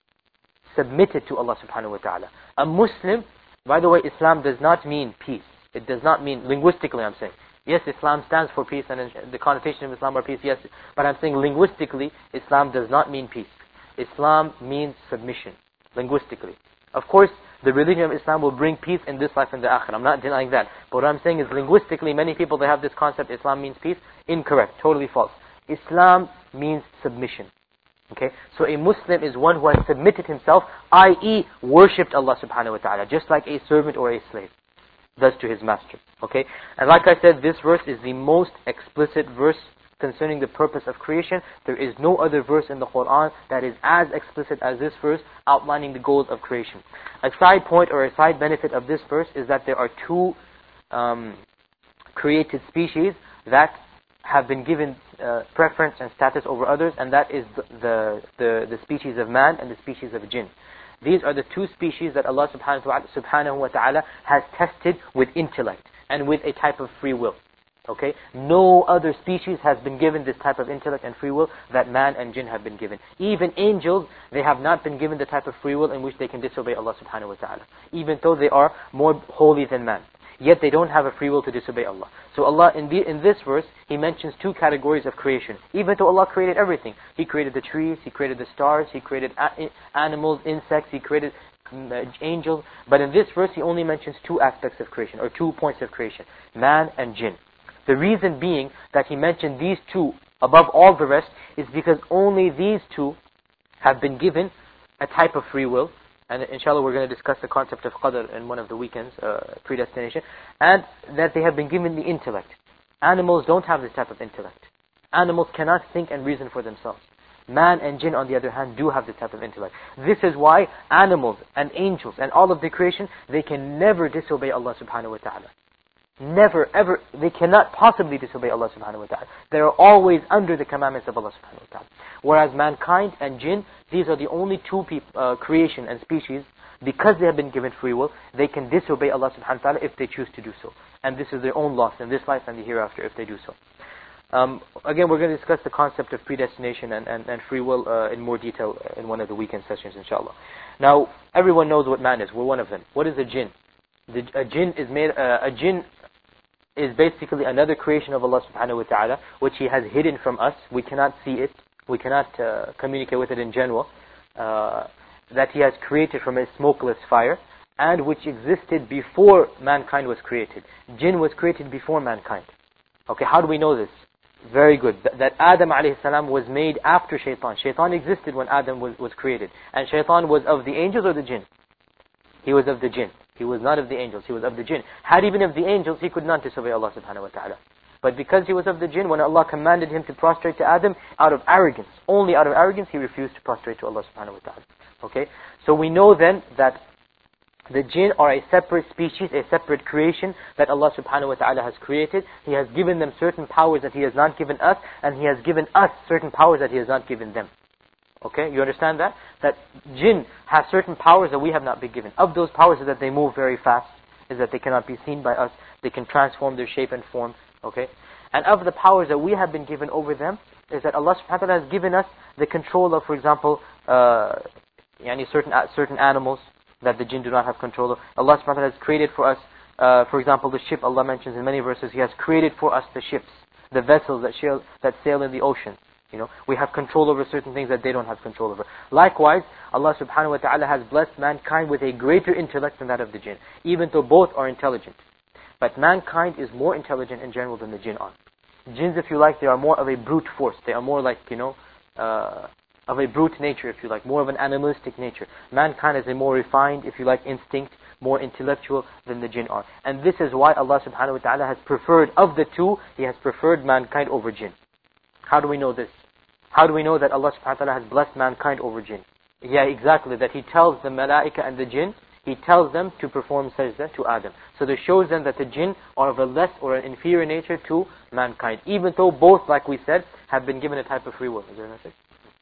Speaker 1: Submitted to Allah subhanahu wa ta'ala. A Muslim, by the way, Islam does not mean peace. It does not mean, linguistically I'm saying. Yes, Islam stands for peace, and the connotation of Islam are peace, yes. But I'm saying linguistically, Islam does not mean peace. Islam means submission, linguistically. Of course, the religion of Islam will bring peace in this life and the akhirah. I'm not denying that. But what I'm saying is, linguistically, many people, they have this concept, Islam means peace. Incorrect, totally false. Islam means submission. Okay, so a Muslim is one who has submitted himself, that is worshipped Allah subhanahu wa ta'ala, just like a servant or a slave does to his master. Okay, and like I said, this verse is the most explicit verse concerning the purpose of creation. There is no other verse in the Quran that is as explicit as this verse, outlining the goals of creation. A side point or a side benefit of this verse is that there are two um, created species that have been given uh, preference and status over others, and that is the, the, the, the species of man and the species of jinn. These are the two species that Allah subhanahu wa ta'ala has tested with intellect and with a type of free will. Okay? No other species has been given this type of intellect and free will that man and jinn have been given. Even angels, they have not been given the type of free will in which they can disobey Allah subhanahu wa ta'ala, even though they are more holy than man. Yet they don't have a free will to disobey Allah. So Allah, in, the, in this verse, He mentions two categories of creation. Even though Allah created everything. He created the trees, He created the stars, He created a animals, insects, He created uh, angels. But in this verse, He only mentions two aspects of creation, or two points of creation. Man and jinn. The reason being that He mentioned these two above all the rest is because only these two have been given a type of free will. And inshallah we're going to discuss the concept of qadr in one of the weekends, uh, predestination. And that they have been given the intellect. Animals don't have this type of intellect. Animals cannot think and reason for themselves. Man and jinn, on the other hand, do have this type of intellect. This is why animals and angels and all of the creation, they can never disobey Allah subhanahu wa ta'ala. Never, ever, they cannot possibly disobey Allah subhanahu wa ta'ala. They are always under the commandments of Allah subhanahu wa ta'ala. Whereas mankind and jinn, these are the only two peop, uh, creation and species, because they have been given free will, they can disobey Allah subhanahu wa ta'ala if they choose to do so. And this is their own loss in this life and the hereafter if they do so. Um, again, we're going to discuss the concept of predestination and, and, and free will uh, in more detail in one of the weekend sessions, inshallah. Now, everyone knows what man is. We're one of them. What is a jinn? The, a jinn is made, uh, a jinn is basically another creation of Allah subhanahu wa ta'ala, which He has hidden from us. We cannot see it. We cannot uh, communicate with it in general. Uh, that He has created from a smokeless fire, and which existed before mankind was created. Jinn was created before mankind. Okay, how do we know this? Very good. That, that Adam alayhi salam was made after Shaitan. Shaitan existed when Adam was, was created. And Shaitan was of the angels or the jinn? He was of the jinn. He was not of the angels, he was of the jinn. Had he been of the angels, he could not disobey Allah subhanahu wa ta'ala. But because he was of the jinn, when Allah commanded him to prostrate to Adam, out of arrogance, only out of arrogance, he refused to prostrate to Allah subhanahu wa ta'ala. Okay? So we know then that the jinn are a separate species, a separate creation that Allah subhanahu wa ta'ala has created. He has given them certain powers that He has not given us, and He has given us certain powers that He has not given them. Okay, you understand that? That jinn have certain powers that we have not been given. Of those powers is that they move very fast, is that they cannot be seen by us, they can transform their shape and form. Okay? And of the powers that we have been given over them, is that Allah subhanahu wa ta'ala has given us the control of, for example, uh, yani certain, uh, certain animals, that the jinn do not have control of. Allah subhanahu wa ta'ala has created for us, uh, for example, the ship. Allah mentions in many verses, He has created for us the ships, the vessels that sail, that sail in the ocean. You know, we have control over certain things that they don't have control over. Likewise, Allah subhanahu wa ta'ala has blessed mankind with a greater intellect than that of the jinn, even though both are intelligent. But mankind is more intelligent in general than the jinn are. Jinns, if you like, they are more of a brute force. They are more like, you know, uh, of a brute nature, if you like, more of an animalistic nature. Mankind is a more refined, if you like, instinct, more intellectual than the jinn are. And this is why Allah subhanahu wa ta'ala has preferred, of the two, He has preferred mankind over jinn. How do we know this? How do we know that Allah subhanahu wa ta'ala has blessed mankind over jinn? Yeah, exactly, that He tells the malaika and the jinn, He tells them to perform sajda to Adam. So this shows them that the jinn are of a less or an inferior nature to mankind. Even though both, like we said, have been given a type of free will. Is there a message?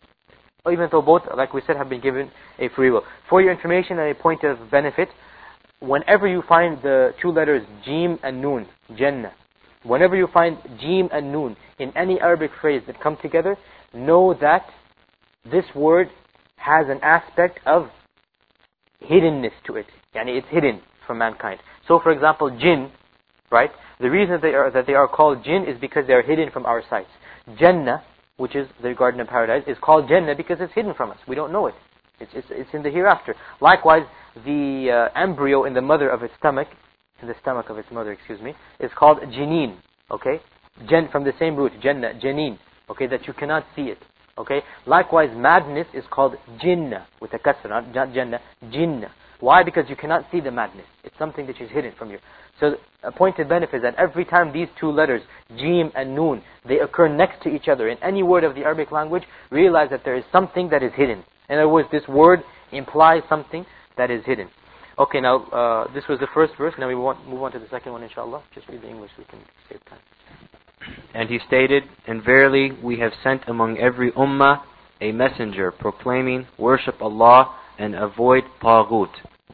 Speaker 1: Even though both, like we said, have been given a free will. For your information and a point of benefit, whenever you find the two letters Jim and Noon, Jannah, whenever you find Jim and Noon in any Arabic phrase that come together, know that this word has an aspect of hiddenness to it. Yani it's hidden from mankind. So for example, jinn, right? The reason that they are, that they are called jinn is because they are hidden from our sights. Jannah, which is the garden of paradise, is called Jannah because it's hidden from us. We don't know it. It's, it's, it's in the hereafter. Likewise, the uh, embryo in the mother of its stomach, in the stomach of its mother, excuse me, is called Janeen. Okay? Jan, from the same root, Jannah, Janeen. Okay, that you cannot see it. Okay? Likewise, madness is called Jinnah, with a kasra, not Jannah, Jinnah. Why? Because you cannot see the madness. It's something that is hidden from you. So a pointed benefit is that every time these two letters, Jim and Noon, they occur next to each other in any word of the Arabic language, realize that there is something that is hidden. In other words, this word implies something that is hidden. Okay, now uh, this was the first verse. Now we want move on to the second one, inshallah. Just read the English so we can save time.
Speaker 2: And he stated, and verily we have sent among every ummah a messenger proclaiming, worship Allah and avoid Taghut.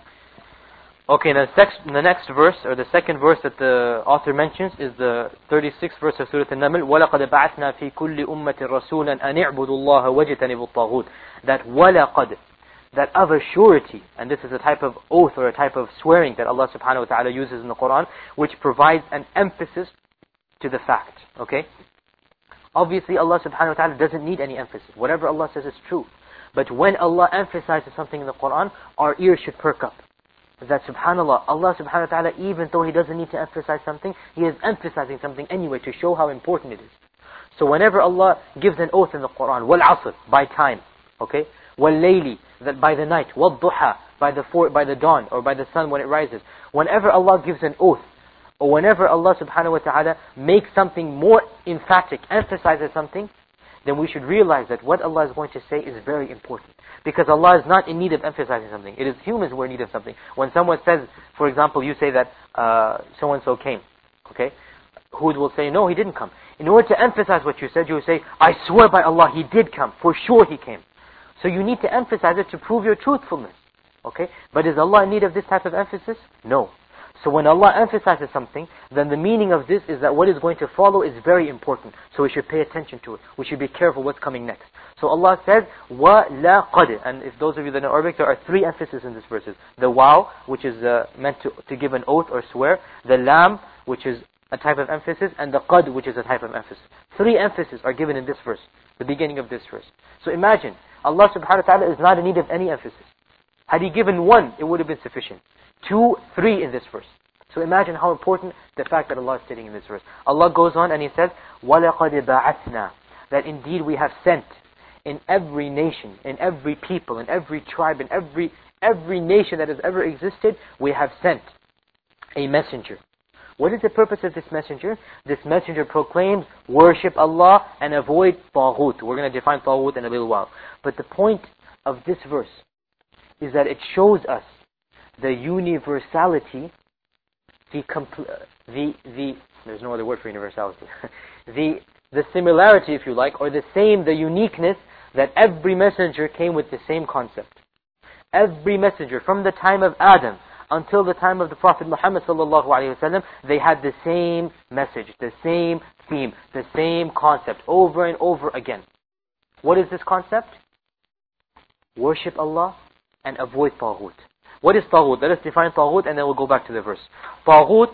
Speaker 1: Okay, now the next verse, or the second verse that the author mentions, is the thirty-sixth verse of Surah An-Naml. وَلَقَدْ بَعَثْنَا فِي كُلِّ أُمَّةٍ رَسُولًا أَنِ اعْبُدُوا اللَّهَ وَاجْتَنِبُوا الطَّاغُوتَ. That وَلَقَدْ, that of a surety, and this is a type of oath or a type of swearing that Allah subhanahu wa ta'ala uses in the Quran, which provides an emphasis to the fact. Okay? Obviously Allah subhanahu wa ta'ala doesn't need any emphasis. Whatever Allah says is true. But when Allah emphasizes something in the Quran, our ears should perk up. That subhanallah, Allah subhanahu wa ta'ala, even though He doesn't need to emphasize something, He is emphasizing something anyway to show how important it is. So whenever Allah gives an oath in the Quran, wal-asr, by time, okay, wal-layli, that by the night, wal-duha, by the for, by the dawn or by the sun when it rises, whenever Allah gives an oath, or whenever Allah subhanahu wa ta'ala makes something more emphatic, emphasizes something, then we should realize that what Allah is going to say is very important. Because Allah is not in need of emphasizing something. It is humans who are in need of something. When someone says, for example, you say that uh, so-and-so came, okay? Hud will say, no, he didn't come. In order to emphasize what you said, you will say, I swear by Allah, he did come. For sure he came. So you need to emphasize it to prove your truthfulness. Okay? But is Allah in need of this type of emphasis? No. So when Allah emphasizes something, then the meaning of this is that what is going to follow is very important. So we should pay attention to it. We should be careful what's coming next. So Allah says, وَلَقَدْ. And if those of you that know Arabic, there are three emphases in this verses. The waw, which is uh, meant to, to give an oath or swear. The lam, which is a type of emphasis. And the qad, which is a type of emphasis. Three emphases are given in this verse, the beginning of this verse. So imagine, Allah subhanahu wa ta'ala is not in need of any emphasis. Had He given one, it would have been sufficient. Two, three in this verse. So imagine how important the fact that Allah is stating in this verse. Allah goes on and He says, وَلَقَدْ بَعَثْنَا. That indeed we have sent in every nation, in every people, in every tribe, in every every nation that has ever existed, we have sent a messenger What is the purpose of this messenger? This messenger proclaims, worship Allah and avoid taghut. We're going to define taghut in a little while. But the point of this verse is that it shows us the universality, the, compl- the, the, there's no other word for universality, the, the similarity, if you like, or the same, the uniqueness, that every messenger came with the same concept. Every messenger, from the time of Adam until the time of the Prophet Muhammad sallallahu alaihi wasallam, they had the same message, the same theme, the same concept, over and over again. What is this concept? Worship Allah and avoid taghut. What is taghut? Let us define taghut and then we'll go back to the verse. Taghut,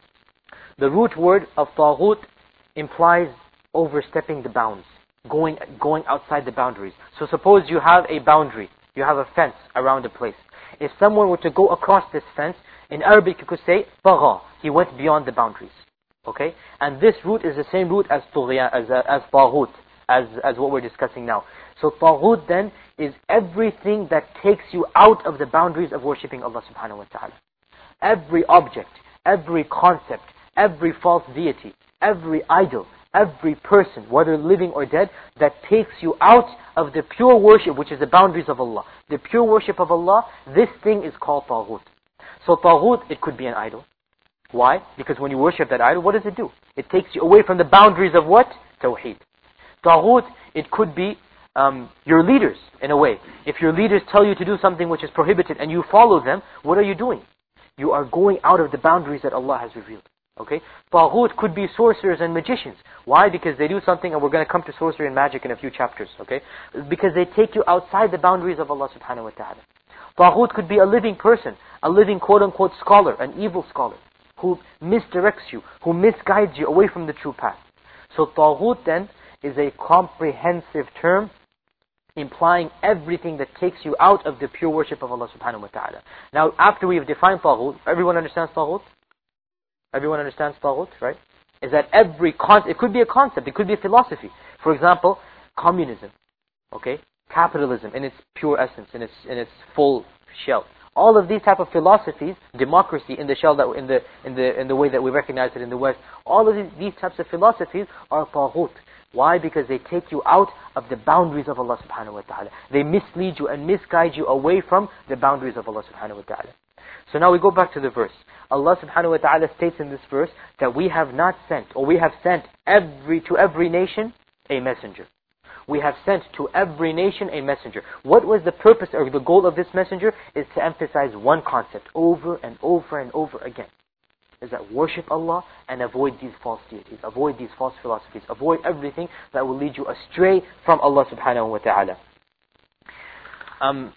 Speaker 1: the root word of taghut implies overstepping the bounds, going going outside the boundaries. So suppose you have a boundary, you have a fence around a place. If someone were to go across this fence, in Arabic you could say tagha, he went beyond the boundaries. Okay? And this root is the same root as tughyan, as as taghut, as as what we're discussing now. So taghut then is everything that takes you out of the boundaries of worshipping Allah subhanahu wa ta'ala. Every object, every concept, every false deity, every idol, every person, whether living or dead, that takes you out of the pure worship, which is the boundaries of Allah. The pure worship of Allah, this thing is called taghut. So taghut, it could be an idol. Why? Because when you worship that idol, what does it do? It takes you away from the boundaries of what? Tawheed. Taghut, it could be um, your leaders, in a way. If your leaders tell you to do something which is prohibited and you follow them, what are you doing? You are going out of the boundaries that Allah has revealed. Okay? Taghut could be sorcerers and magicians. Why? Because they do something, and we're going to come to sorcery and magic in a few chapters. Okay? Because they take you outside the boundaries of Allah subhanahu wa ta'ala. Taghut could be a living person, a living quote-unquote scholar, an evil scholar, who misdirects you, who misguides you away from the true path. So taghut then is a comprehensive term implying everything that takes you out of the pure worship of Allah subhanahu wa ta'ala. Now, after we've defined taghut, everyone understands taghut? Everyone understands taghut, right? Is that every concept, it could be a concept, it could be a philosophy. For example, communism, okay? Capitalism in its pure essence, in its in its full shell. All of these type of philosophies, democracy in the shell that in the in the in the way that we recognize it in the West, all of these, these types of philosophies are taghut. Why? Because they take you out of the boundaries of Allah subhanahu wa ta'ala. They mislead you and misguide you away from the boundaries of Allah subhanahu wa ta'ala. So now we go back to the verse. Allah subhanahu wa ta'ala states in this verse that we have not sent, or we have sent every to every nation a messenger. We have sent to every nation a messenger. What was the purpose or the goal of this messenger? Is to emphasize one concept over and over and over again. Is that worship Allah and avoid these false deities, avoid these false philosophies, avoid everything that will lead you astray from Allah subhanahu wa ta'ala. Um,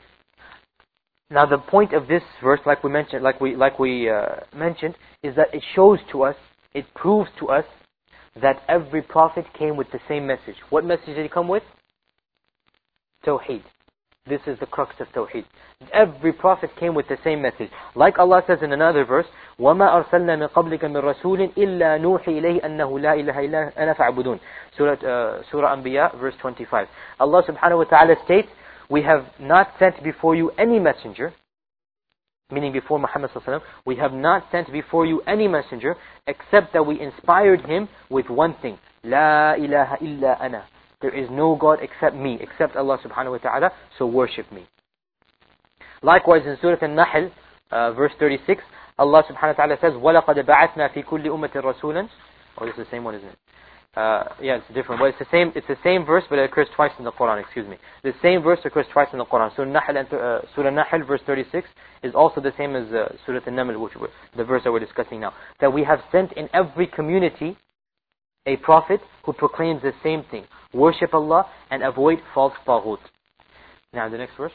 Speaker 1: now the point of this verse, like we mentioned, like we like we uh, mentioned, is that it shows to us, it proves to us that every prophet came with the same message. What message did he come with? Tawheed. This is the crux of Tawheed. Every prophet came with the same message. Like Allah says in another verse, وَمَا أَرْسَلْنَا مِن قَبْلِكَ مِن رَسُولٍ إِلَّا نُوحِي إِلَيْهِ أَنَّهُ لَا إِلَهَ إِلَّا أَنَا فَاعْبُدُونَ Surah, uh, Surah Anbiya, verse twenty-five. Allah subhanahu wa ta'ala states, we have not sent before you any messenger, meaning before Muhammad sallallahu alaihi wasallam, we have not sent before you any messenger, except that we inspired him with one thing. La ilaha illa ana. There is no God except me, except Allah subhanahu wa ta'ala, so worship me. Likewise in Surah An-Nahl, uh, verse thirty-six, Allah subhanahu wa ta'ala says, وَلَقَدْ بَعَثْنَا فِي كُلِّ أُمَّةٍ رَسُولًا. Oh, this is the same one, isn't it? Uh, yeah, it's different. But it's the same. It's the same verse, but it occurs twice in the Quran. Excuse me. The same verse occurs twice in the Quran. Surah Nahl, uh, Surah Nahl, verse thirty-six, is also the same as uh, Surah An-Naml, which we're, the verse that we're discussing now. That we have sent in every community a prophet who proclaims the same thing: worship Allah and avoid false taghut. Now the next verse.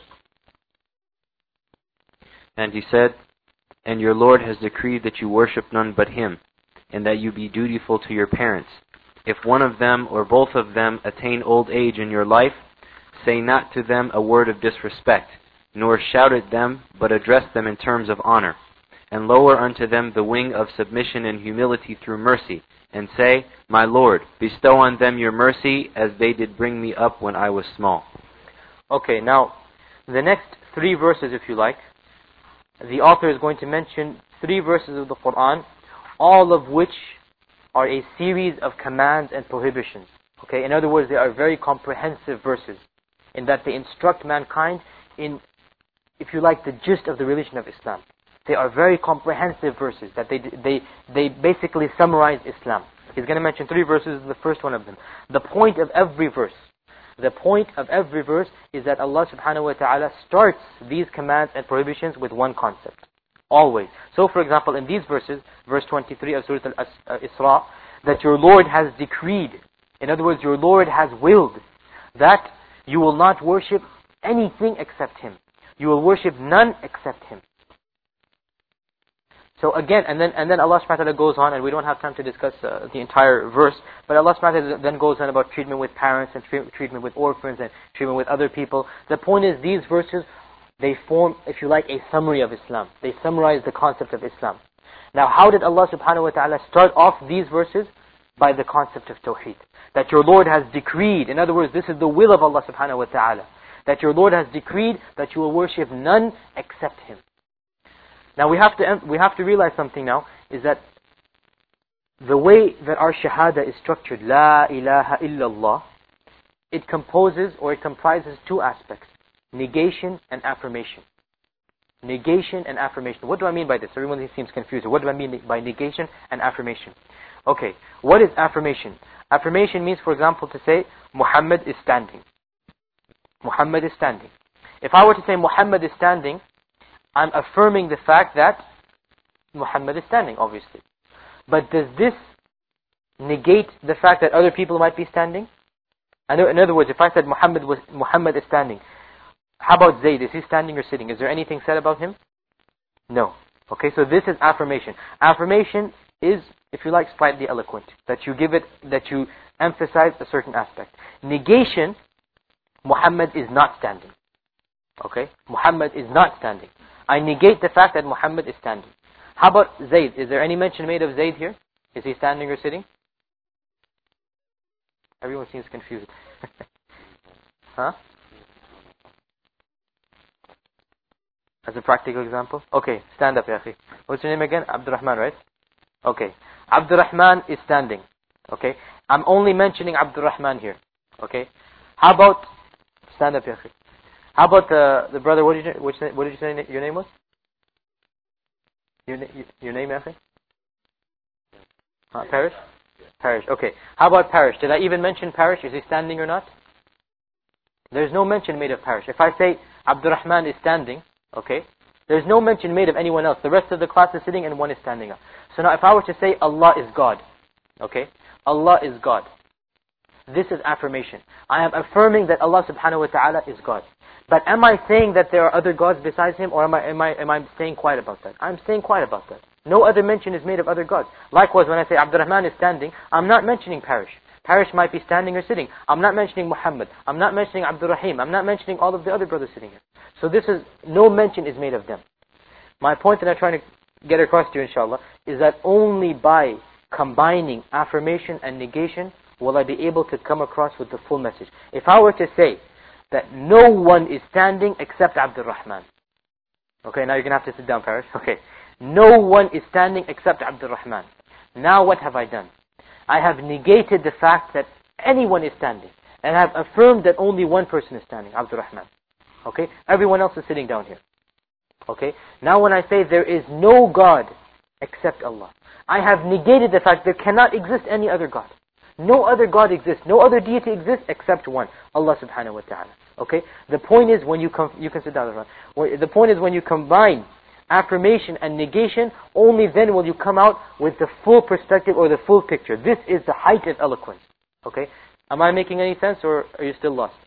Speaker 2: And he said, and your Lord has decreed that you worship none but Him, and that you be dutiful to your parents. If one of them or both of them attain old age in your life, say not to them a word of disrespect, nor shout at them, but address them in terms of honor. And lower unto them the wing of submission and humility through mercy, and say, my Lord, bestow on them your mercy, as they did bring me up when I was small.
Speaker 1: Okay, now, the next three verses, if you like, the author is going to mention three verses of the Quran all of which are a series of commands and prohibitions. Okay, in other words, they are very comprehensive verses in that they instruct mankind in, if you like, the gist of the religion of Islam. They are very comprehensive verses that they they they basically summarize Islam. He's going to mention three verses, the first one of them. The point of every verse, the point of every verse is that Allah subhanahu wa ta'ala starts these commands and prohibitions with one concept. Always. So for example, in these verses, verse twenty-three of Surah Al-Isra, that your Lord has decreed, in other words, your Lord has willed, that you will not worship anything except Him. You will worship none except Him. So again, and then and then Allah subhanahu wa ta'ala goes on, and we don't have time to discuss uh, the entire verse, but Allah subhanahu wa ta'ala then goes on about treatment with parents and treat, treatment with orphans and treatment with other people. The point is, these verses, they form, if you like, a summary of Islam. They summarize the concept of Islam. Now, how did Allah subhanahu wa ta'ala start off these verses? By the concept of Tawheed. That your Lord has decreed, in other words, this is the will of Allah subhanahu wa ta'ala, that your Lord has decreed that you will worship none except Him. Now we have to we have to realize something now, is that the way that our shahada is structured, La ilaha illallah, it composes or it comprises two aspects, negation and affirmation. Negation and affirmation. What do I mean by this? Everyone seems confused. What do I mean by negation and affirmation? Okay, what is affirmation? Affirmation means, for example, to say, Muhammad is standing. Muhammad is standing. If I were to say Muhammad is standing, I'm affirming the fact that Muhammad is standing, obviously. But does this negate the fact that other people might be standing? In other words, if I said Muhammad was Muhammad is standing, how about Zayd? Is he standing or sitting? Is there anything said about him? No. Okay, so this is affirmation. Affirmation is, if you like, slightly eloquent. That you give it, that you emphasize a certain aspect. Negation, Muhammad is not standing. Okay, Muhammad is not standing. I negate the fact that Muhammad is standing. How about Zayd? Is there any mention made of Zayd here? Is he standing or sitting? Everyone seems confused. Huh? As a practical example? Okay, stand up, ya akhi. What's your name again? Abdurrahman, right? Okay. Abdurrahman is standing. Okay. I'm only mentioning Abdurrahman here. Okay. How about, stand up, ya akhi. How about the the brother? What did you which what did you say your name was? Your your name, Akhi? Uh, Parish. Parish. Okay. How about Parish? Did I even mention Parish? Is he standing or not? There's no mention made of Parish. If I say Abdurrahman is standing, okay, there's no mention made of anyone else. The rest of the class is sitting and one is standing up. So now, if I were to say Allah is God, okay, Allah is God. This is affirmation. I am affirming that Allah subhanahu wa ta'ala is God. But am I saying that there are other gods besides Him, or am I, am I, am I staying quiet about that? I'm staying quiet about that. No other mention is made of other gods. Likewise, when I say Abdurrahman is standing, I'm not mentioning Parish. Parish might be standing or sitting. I'm not mentioning Muhammad. I'm not mentioning Abdurrahim. I'm not mentioning all of the other brothers sitting here. So this is, no mention is made of them. My point that I'm trying to get across to you, inshallah, is that only by combining affirmation and negation will I be able to come across with the full message. If I were to say that no one is standing except Abdul Rahman. Okay, now you're going to have to sit down, Parish. Okay. No one is standing except Abdul Rahman. Now what have I done? I have negated the fact that anyone is standing. And I have affirmed that only one person is standing, Abdul Rahman. Okay? Everyone else is sitting down here. Okay? Now when I say there is no God except Allah, I have negated the fact there cannot exist any other God. No other God exists. No other deity exists except one. Allah subhanahu wa ta'ala. Okay? The point is when you come, you can sit down. The point is when you combine affirmation and negation, only then will you come out with the full perspective or the full picture. This is the height of eloquence. Okay? Am I making any sense, or are you still lost?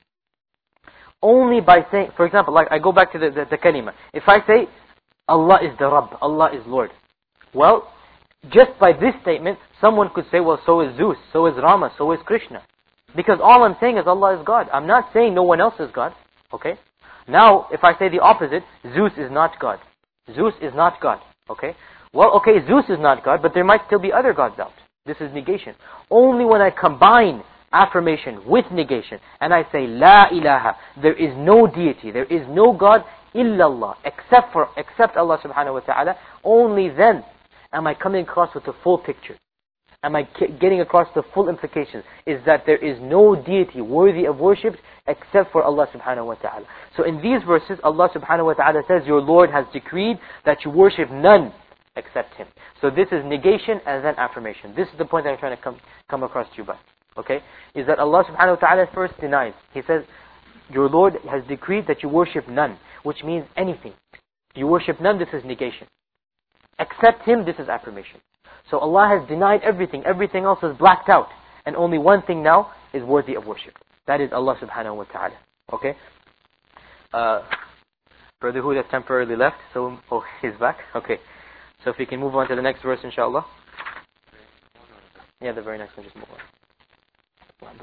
Speaker 1: Only by saying, for example, like I go back to the, the, the kalima. If I say, Allah is the Rabb, Allah is Lord. Well, just by this statement, someone could say, well, so is Zeus, so is Rama, so is Krishna. Because all I'm saying is Allah is God. I'm not saying no one else is God. Okay? Now, if I say the opposite, Zeus is not God. Zeus is not God. Okay? Well, okay, Zeus is not God, but there might still be other gods out. This is negation. Only when I combine affirmation with negation, and I say, La ilaha, there is no deity, there is no God illallah, except for, except Allah subhanahu wa ta'ala, only then Am I coming across with the full picture? Am I getting across the full implications? Is that there is no deity worthy of worship except for Allah subhanahu wa ta'ala. So in these verses, Allah subhanahu wa ta'ala says, your Lord has decreed that you worship none except Him. So this is negation and then affirmation. This is the point that I'm trying to come, come across to you by. Okay? Is that Allah subhanahu wa ta'ala first denies. He says, your Lord has decreed that you worship none, which means anything. You worship none, this is negation. Except Him, this is affirmation. So Allah has denied everything. Everything else is blacked out. And only one thing now is worthy of worship. That is Allah subhanahu wa ta'ala. Okay? Uh, Brother Hood has temporarily left. So, oh, he's back. Okay. So if we can move on to the next verse, inshallah. Yeah, the very next one, just move on.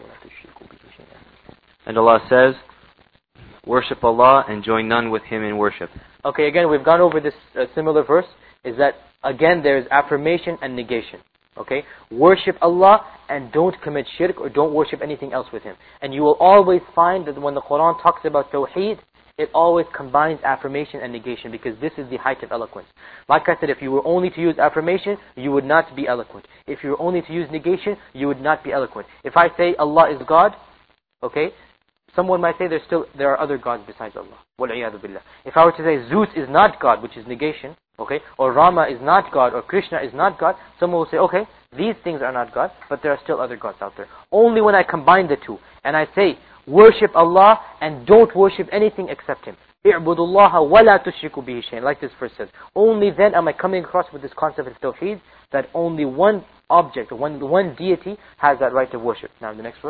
Speaker 2: And Allah says, worship Allah and join none with Him in worship.
Speaker 1: Okay, again, we've gone over this uh, similar verse. Is that, again, there is affirmation and negation. Okay? Worship Allah and don't commit shirk or don't worship anything else with Him. And you will always find that when the Quran talks about Tawheed, it always combines affirmation and negation because this is the height of eloquence. Like I said, if you were only to use affirmation, you would not be eloquent. If you were only to use negation, you would not be eloquent. If I say Allah is God, okay, someone might say there's still there are other gods besides Allah. Wal-iyadu billah. If I were to say Zeus is not God, which is negation, okay, or Rama is not God, or Krishna is not God, someone will say, okay, these things are not God, but there are still other gods out there. Only when I combine the two, and I say, worship Allah and don't worship anything except Him. اعبدوا الله ولا تشركوا به شيئا. Like this verse says. Only then am I coming across with this concept of Tawheed, that only one object, one, one deity has that right of worship. Now the next verse.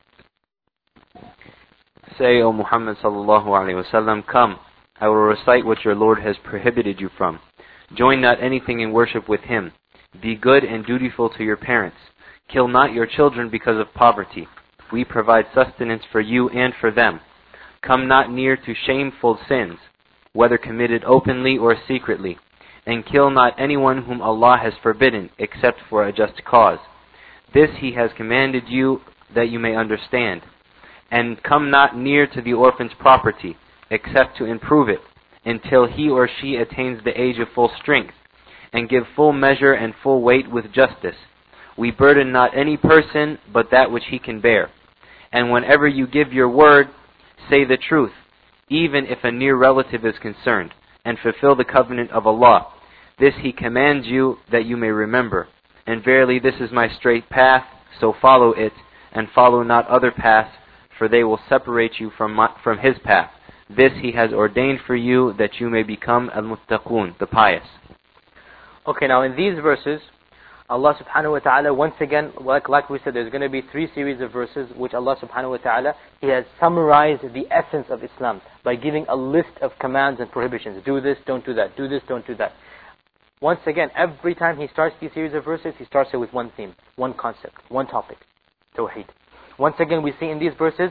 Speaker 2: Say, O Muhammad sallallahu alayhi wa sallam, come, I will recite what your Lord has prohibited you from. Join not anything in worship with Him. Be good and dutiful to your parents. Kill not your children because of poverty. We provide sustenance for you and for them. Come not near to shameful sins, whether committed openly or secretly. And kill not anyone whom Allah has forbidden, except for a just cause. This He has commanded you that you may understand. And come not near to the orphan's property, except to improve it, until he or she attains the age of full strength, and give full measure and full weight with justice. We burden not any person but that which he can bear. And whenever you give your word, say the truth, even if a near relative is concerned, and fulfill the covenant of Allah. This He commands you that you may remember. And verily this is my straight path, so follow it, and follow not other paths, for they will separate you from my, from His path. This He has ordained for you that you may become al-muttaqun, the pious.
Speaker 1: Okay, now in these verses, Allah subhanahu wa ta'ala, once again, like, like we said, there's going to be three series of verses which Allah subhanahu wa ta'ala, He has summarized the essence of Islam by giving a list of commands and prohibitions. Do this, don't do that. Do this, don't do that. Once again, every time He starts these series of verses, He starts it with one theme, one concept, one topic, Tawheed. Once again, we see in these verses,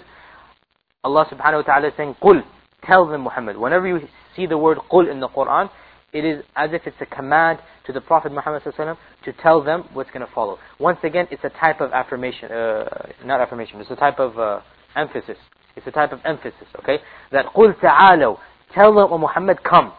Speaker 1: Allah subhanahu wa ta'ala is saying, Qul, tell them Muhammad. Whenever you see the word Qul in the Quran, it is as if it's a command to the Prophet Muhammad sallallahu alaihi wasallam to tell them what's going to follow. Once again, it's a type of affirmation, uh, not affirmation, it's a type of uh, emphasis. It's a type of emphasis, okay? That قُلْ تَعَالَوْا, tell them, O Muhammad, come.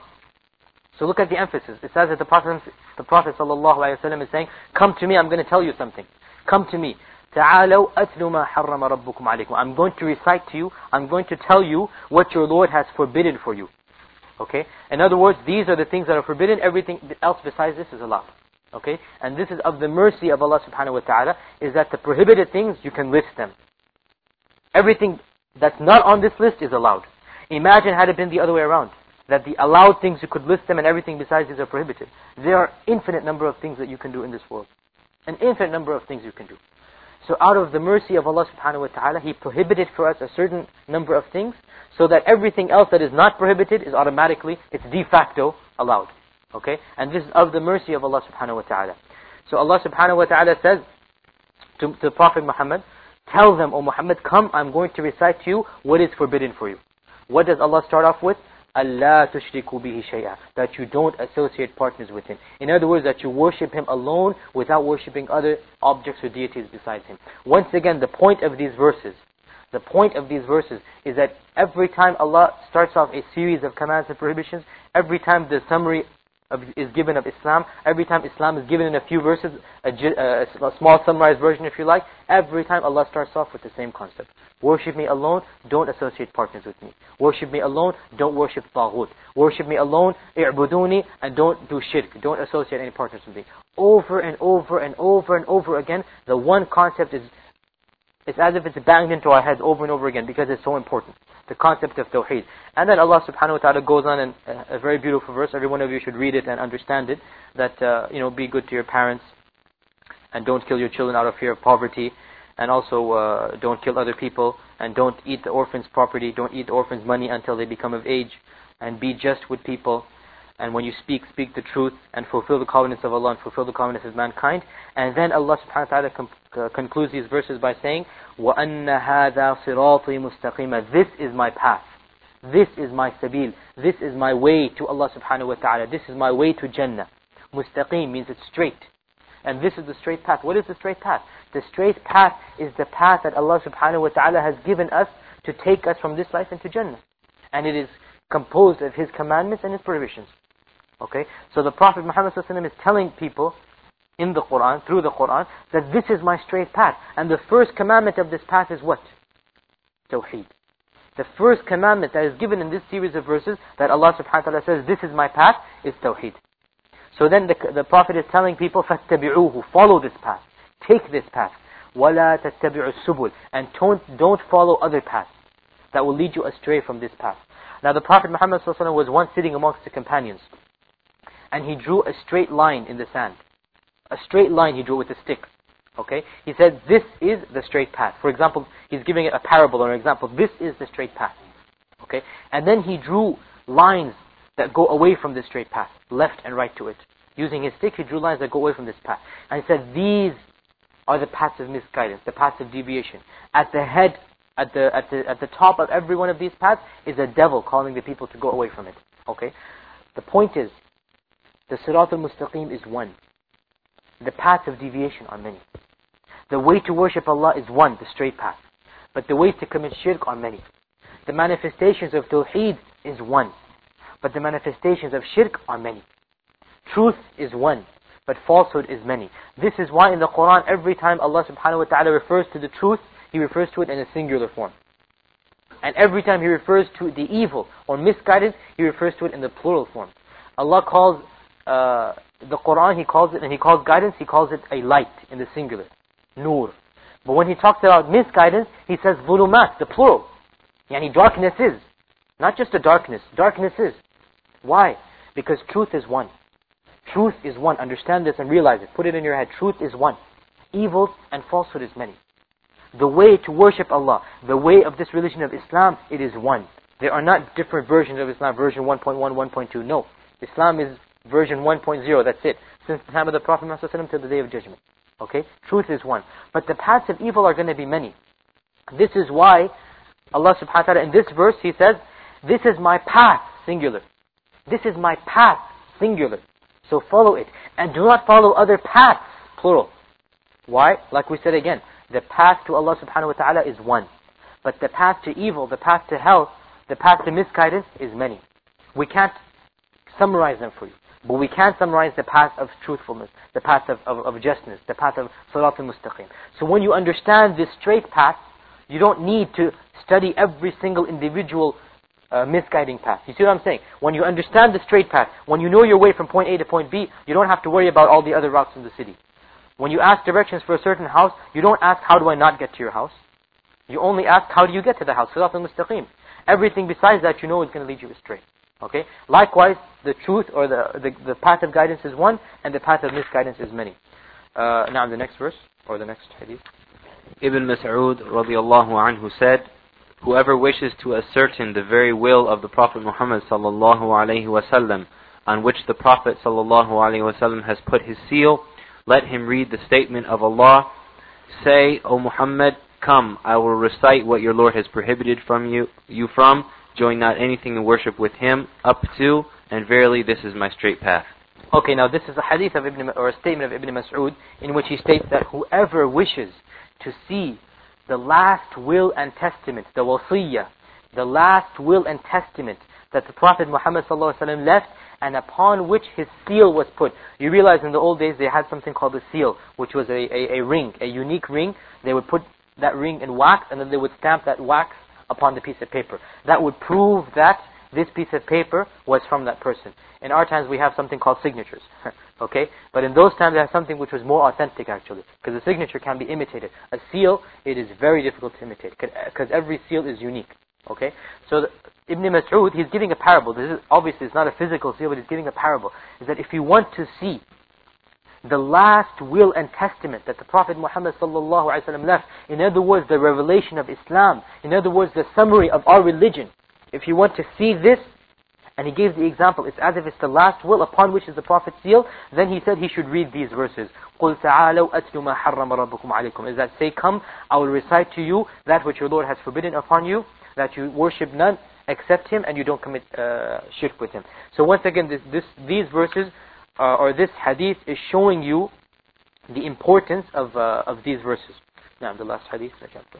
Speaker 1: So look at the emphasis. It says that the Prophet, the Prophet sallallahu alaihi wasallam is saying, come to me, I'm going to tell you something. Come to me. تَعَالَوْا أَتْلُ مَا حَرَّمَ رَبُّكُمْ عَلَيْكُمْ. I'm going to recite to you, I'm going to tell you what your Lord has forbidden for you. Okay? In other words, these are the things that are forbidden, everything else besides this is allowed. Okay? And this is of the mercy of Allah subhanahu wa ta'ala, is that the prohibited things, you can list them. Everything that's not on this list is allowed. Imagine had it been the other way around, that the allowed things you could list them and everything besides these are prohibited. There are infinite number of things that you can do in this world. An infinite number of things you can do. So out of the mercy of Allah subhanahu wa ta'ala, He prohibited for us a certain number of things, so that everything else that is not prohibited is automatically, it's de facto allowed. Okay? And this is of the mercy of Allah subhanahu wa ta'ala. So Allah subhanahu wa ta'ala says to, to Prophet Muhammad, tell them, O Muhammad, come, I'm going to recite to you what is forbidden for you. What does Allah start off with? Allah tushriku bihi shay'a, that you don't associate partners with Him. In other words, that you worship Him alone without worshipping other objects or deities besides Him. Once again, the point of these verses, the point of these verses is that every time Allah starts off a series of commands and prohibitions, every time the summary of, is given of Islam, every time Islam is given in a few verses, a, a, a small summarized version if you like, every time Allah starts off with the same concept. Worship me alone, don't associate partners with me. Worship me alone, don't worship Taghut. Worship me alone, i'buduni, and don't do shirk. Don't associate any partners with me. Over and over and over and over again, the one concept is, it's as if it's banged into our heads over and over again because it's so important. The concept of Tawheed. And then Allah subhanahu wa ta'ala goes on in a, a very beautiful verse. Every one of you should read it and understand it. That, uh, you know, be good to your parents and don't kill your children out of fear of poverty. And also uh, don't kill other people, and don't eat the orphan's property, don't eat the orphan's money until they become of age, and be just with people. And when you speak, speak the truth, and fulfill the covenants of Allah, and fulfill the covenants of mankind. And then Allah subhanahu wa ta'ala com- uh, concludes these verses by saying, وَأَنَّ هَذَا صِرَاطِي مُسْتَقِيمًا. This is my path. This is my sabil. This is my way to Allah subhanahu wa ta'ala. This is my way to Jannah. Mustaqim means it's straight. And this is the straight path. What is the straight path? The straight path is the path that Allah subhanahu wa ta'ala has given us to take us from this life into Jannah. And it is composed of His commandments and His prohibitions. Okay? So the Prophet Muhammad sallallahu alaihi wasallam is telling people in the Quran, through the Quran, that this is my straight path. And the first commandment of this path is what? Tawheed. The first commandment that is given in this series of verses that Allah subhanahu wa ta'ala says, this is my path, is Tawheed. So then the, the Prophet is telling people, فَاتَّبِعُوهُ. Follow this path. Take this path. وَلَا تَتَّبِعُوا السُّبُلِ. And don't, don't follow other paths that will lead you astray from this path. Now the Prophet Muhammad sallallahu alaihi wasallam was once sitting amongst the companions. And he drew a straight line in the sand. A straight line he drew with a stick. Okay? He said, this is the straight path. For example, he's giving it a parable or an example. This is the straight path. Okay? And then he drew lines that go away from this straight path, left and right to it. Using his stick, he drew lines that go away from this path. And he said, these are the paths of misguidance, the paths of deviation. At the head, at the at the at the top of every one of these paths is a devil calling the people to go away from it. Okay? The point is, the Sirat al-Mustaqim is one. The paths of deviation are many. The way to worship Allah is one, the straight path. But the ways to commit shirk are many. The manifestations of Tawheed is one. But the manifestations of shirk are many. Truth is one, but falsehood is many. This is why in the Quran, every time Allah subhanahu wa ta'ala refers to the truth, He refers to it in a singular form. And every time He refers to the evil or misguidance, He refers to it in the plural form. Allah calls uh, the Quran, He calls it, and He calls guidance, He calls it a light in the singular. Nur. But when He talks about misguidance, He says zulumat, the plural. Yani darkness is. Not just a darkness, darkness is. Why? Because truth is one. Truth is one. Understand this and realize it. Put it in your head. Truth is one. Evil and falsehood is many. The way to worship Allah, the way of this religion of Islam, it is one. There are not different versions of Islam, version one point one, one point two. No. Islam is version one point zero. That's it. Since the time of the Prophet ﷺ till the Day of Judgment. Okay? Truth is one. But the paths of evil are going to be many. This is why Allah subhanahu wa ta'ala in this verse, He says, this is my path, singular. This is my path, singular. So follow it. And do not follow other paths, plural. Why? Like we said again, the path to Allah subhanahu wa ta'ala is one. But the path to evil, the path to hell, the path to misguidance is many. We can't summarize them for you. But we can summarize the path of truthfulness, the path of, of, of justness, the path of Sirat al-Mustaqim. So when you understand this straight path, you don't need to study every single individual Uh, misguiding path. You see what I'm saying? When you understand the straight path, when you know your way from point A to point B, you don't have to worry about all the other routes in the city. When you ask directions for a certain house, you don't ask, how do I not get to your house? You only ask, how do you get to the house? Sirat al-Mustaqim. Everything besides that, you know is going to lead you astray. Okay? Likewise, the truth or the, the, the path of guidance is one, and the path of misguidance is many. Uh, now, the next verse, or the next hadith.
Speaker 2: Ibn Mas'ud radiallahu anhu said, whoever wishes to ascertain the very will of the Prophet Muhammad sallallahu alaihi wasallam, on which the Prophet sallallahu alaihi wasallam has put his seal, let him read the statement of Allah. Say, O Muhammad, come, I will recite what your Lord has prohibited from you, you from. Join not anything in worship with Him, up to, and verily this is my straight path.
Speaker 1: Okay, now this is a hadith of Ibn, or a statement of Ibn Mas'ud, in which he states that whoever wishes to see the last will and testament, the wasiyyah, the last will and testament that the Prophet Muhammad sallallahu alaihi wasallam left, and upon which his seal was put. You realize in the old days they had something called a seal, which was a, a, a ring, a unique ring. They would put that ring in wax, and then they would stamp that wax upon the piece of paper. That would prove that this piece of paper was from that person. In our times we have something called signatures. Okay? But in those times they had something which was more authentic actually. Because a signature can be imitated. A seal, it is very difficult to imitate. Because every seal is unique. Okay? So the, Ibn Mas'ud, he's giving a parable. This is obviously it's not a physical seal, but he's giving a parable. Is that if you want to see the last will and testament that the Prophet Muhammad sallallahu alaihi wasallam left, in other words, the revelation of Islam, in other words, the summary of our religion, if you want to see this, and he gave the example, it's as if it's the last will upon which is the Prophet's seal, then he said he should read these verses. قُلْ تَعَالَوْا أَتْلُ مَا حَرَّمَ رَبُّكُمْ عَلَيْكُمْ. Is that, say, come, I will recite to you that which your Lord has forbidden upon you, that you worship none except Him, and you don't commit uh, shirk with Him. So once again, this, this, these verses, uh, or this hadith is showing you the importance of, uh, of these verses. Now, the last hadith.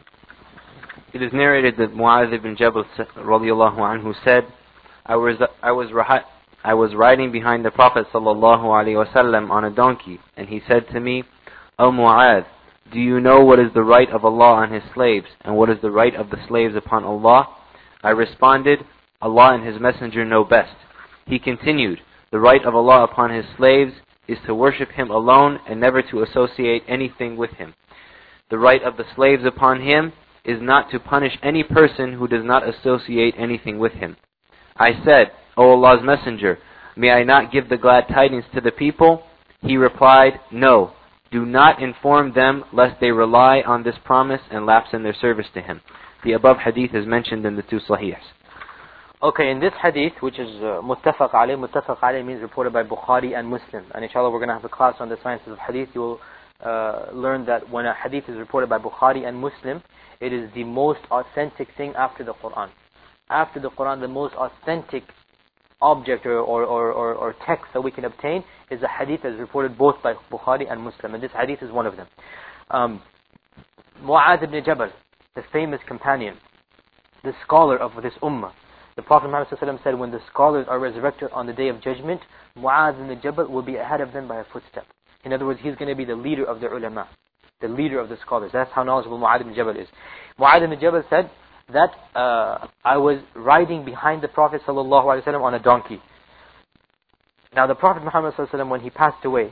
Speaker 2: It is narrated that Mu'adh ibn Jabal radiallahu anhu said, I was, I was, I was riding behind the Prophet sallallahu alaihi wasallam on a donkey, and he said to me, O Mu'adh, do you know what is the right of Allah on His slaves, and what is the right of the slaves upon Allah? I responded, Allah and His Messenger know best. He continued, the right of Allah upon His slaves is to worship Him alone and never to associate anything with Him. The right of the slaves upon Him is not to punish any person who does not associate anything with Him. I said, O Allah's Messenger, may I not give the glad tidings to the people? He replied, no, do not inform them lest they rely on this promise and lapse in their service to Him. The above hadith is mentioned in the two Sahihs.
Speaker 1: Okay, in this hadith, which is uh, muttafaq alayh, muttafaq alayh means reported by Bukhari and Muslim. And inshallah we're going to have a class on the sciences of hadith. You will uh, learn that when a hadith is reported by Bukhari and Muslim, it is the most authentic thing after the Quran. After the Quran, the most authentic object or, or, or, or, or text that we can obtain is a hadith that is reported both by Bukhari and Muslim. And this hadith is one of them. Um, Mu'adh ibn Jabal, the famous companion, the scholar of this ummah. The Prophet Muhammad said, when the scholars are resurrected on the day of judgment, Mu'adh ibn Jabal will be ahead of them by a footstep. In other words, he's going to be the leader of the ulama, the leader of the scholars. That's how knowledgeable Mu'adh ibn Jabal is. Mu'adh ibn Jabal said that uh, I was riding behind the Prophet sallallahu alaihi wasallam on a donkey. Now the Prophet Muhammad sallallahu alaihi wasallam, when he passed away,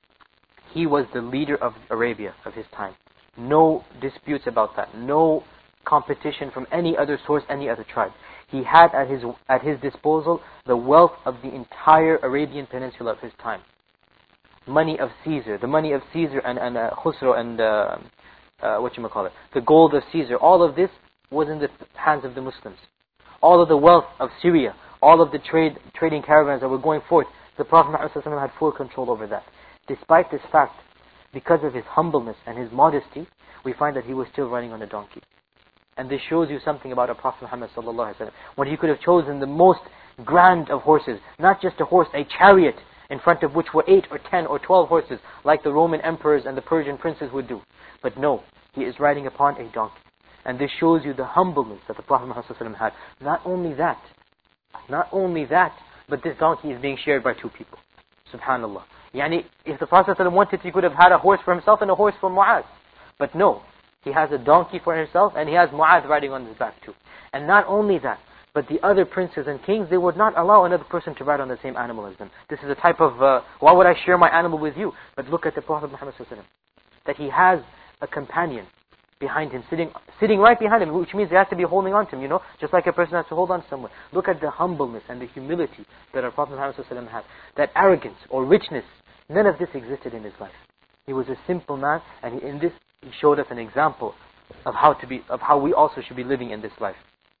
Speaker 1: he was the leader of Arabia of his time. No disputes about that. No competition from any other source, any other tribe. He had at his at his disposal the wealth of the entire Arabian Peninsula of his time. Money of Caesar, the money of Caesar and, and uh, Khusro and uh, uh, what you may call it, the gold of Caesar, all of this was in the hands of the Muslims. All of the wealth of Syria, all of the trade trading caravans that were going forth, the Prophet Muhammad had full control over that. Despite this fact, because of his humbleness and his modesty, we find that he was still riding on a donkey. And this shows you something about our Prophet Muhammad sallallahu alaihi wasallam. When he could have chosen the most grand of horses, not just a horse, a chariot, in front of which were eight or ten or twelve horses, like the Roman emperors and the Persian princes would do. But no, he is riding upon a donkey. And this shows you the humbleness that the Prophet Muhammad sallallahu alaihi wasallam had. Not only that, not only that, but this donkey is being shared by two people. Subhanallah. Yani, if the Prophet sallallahu alaihi wasallam wanted, he could have had a horse for himself and a horse for Mu'adh. But no, he has a donkey for himself and he has Mu'adh riding on his back too. And not only that, but the other princes and kings, they would not allow another person to ride on the same animal as them. This is a type of, uh, why would I share my animal with you? But look at the Prophet Muhammad sallallahu alaihi wasallam, that he has a companion behind him, sitting sitting right behind him, which means he has to be holding on to him, you know, just like a person has to hold on to someone. Look at the humbleness and the humility that our Prophet Muhammad sallallahu alaihi wasallam had. That arrogance or richness, none of this existed in his life. He was a simple man, and he, in this he showed us an example of how to be, of how we also should be living in this life.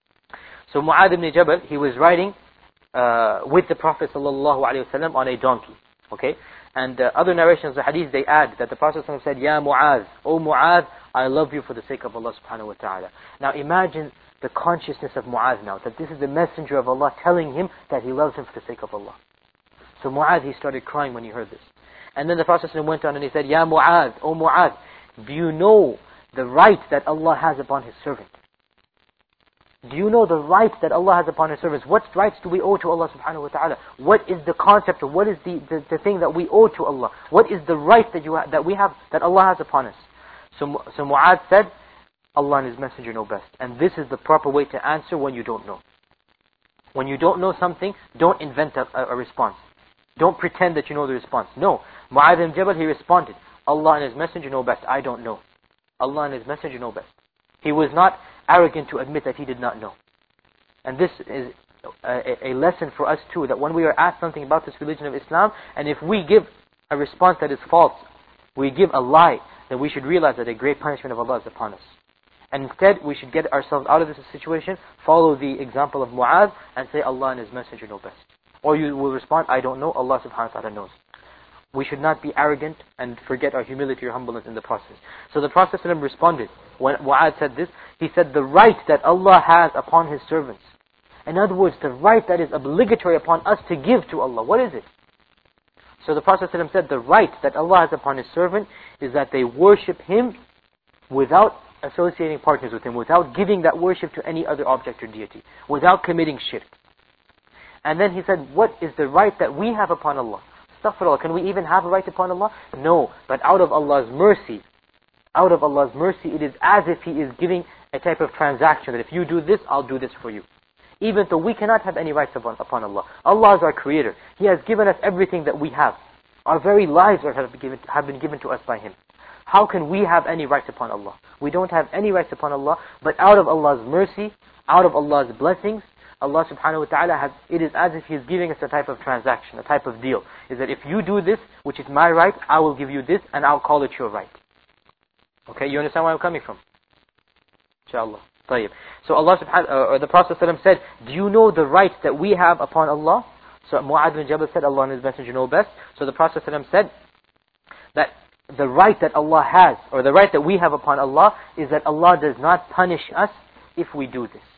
Speaker 1: So Mu'adh ibn Jabal, he was riding uh, with the Prophet sallallahu alaihi wasallam on a donkey. Okay, and uh, other narrations of the hadith, they add that the Prophet sallallahu alaihi wasallam said, "Ya Mu'adh, O Mu'adh, I love you for the sake of Allah subhanahu wa ta'ala." Now imagine the consciousness of Mu'adh now, that this is the messenger of Allah telling him that he loves him for the sake of Allah. So Mu'adh, he started crying when he heard this. And then the Prophet sallallahu alaihi wasallam went on and he said, "Ya Mu'adh, O Mu'adh, do you know the right that Allah has upon His servant?" Do you know the rights that Allah has upon His servants? What rights do we owe to Allah subhanahu wa ta'ala? What is the concept of, what is the, the, the thing that we owe to Allah? What is the right that, you ha that we have, that Allah has upon us? So, so Mu'adh said, Allah and His Messenger know best. And this is the proper way to answer when you don't know. When you don't know something, don't invent a, a, a response. Don't pretend that you know the response. No. Mu'adh ibn Jabal, he responded, Allah and His Messenger know best. I don't know. Allah and His Messenger know best. He was not arrogant to admit that he did not know. And this is a, a lesson for us too, that when we are asked something about this religion of Islam, and if we give a response that is false, we give a lie, then we should realize that a great punishment of Allah is upon us. And instead, we should get ourselves out of this situation, follow the example of Mu'adh, and say, Allah and His Messenger know best. Or you will respond, I don't know, Allah subhanahu wa ta'ala knows. We should not be arrogant and forget our humility or humbleness in the process. So the Prophet ﷺ responded, when Mu'adh said this, he said, the right that Allah has upon His servants. In other words, the right that is obligatory upon us to give to Allah. What is it? So the Prophet ﷺ said, the right that Allah has upon His servant is that they worship Him without associating partners with Him, without giving that worship to any other object or deity, without committing shirk. And then he said, what is the right that we have upon Allah? Astaghfirullah, can we even have a right upon Allah? No, but out of Allah's mercy, out of Allah's mercy, it is as if He is giving a type of transaction, that if you do this, I'll do this for you. Even though we cannot have any rights upon, upon Allah. Allah is our Creator. He has given us everything that we have. Our very lives are, have, been given, have been given to us by Him. How can we have any rights upon Allah? We don't have any rights upon Allah, but out of Allah's mercy, out of Allah's blessings, Allah subhanahu wa ta'ala has, it is as if He is giving us a type of transaction, a type of deal. Is that if you do this, which is my right, I will give you this and I'll call it your right. Okay, you understand where I'm coming from? Inshallah. Tayyib. So Allah subhanahu, uh, or the Prophet ﷺ said, do you know the rights that we have upon Allah? So Mu'adh bin Jabal said, Allah and His Messenger know best. So the Prophet ﷺ said that the right that Allah has, or the right that we have upon Allah, is that Allah does not punish us if we do this.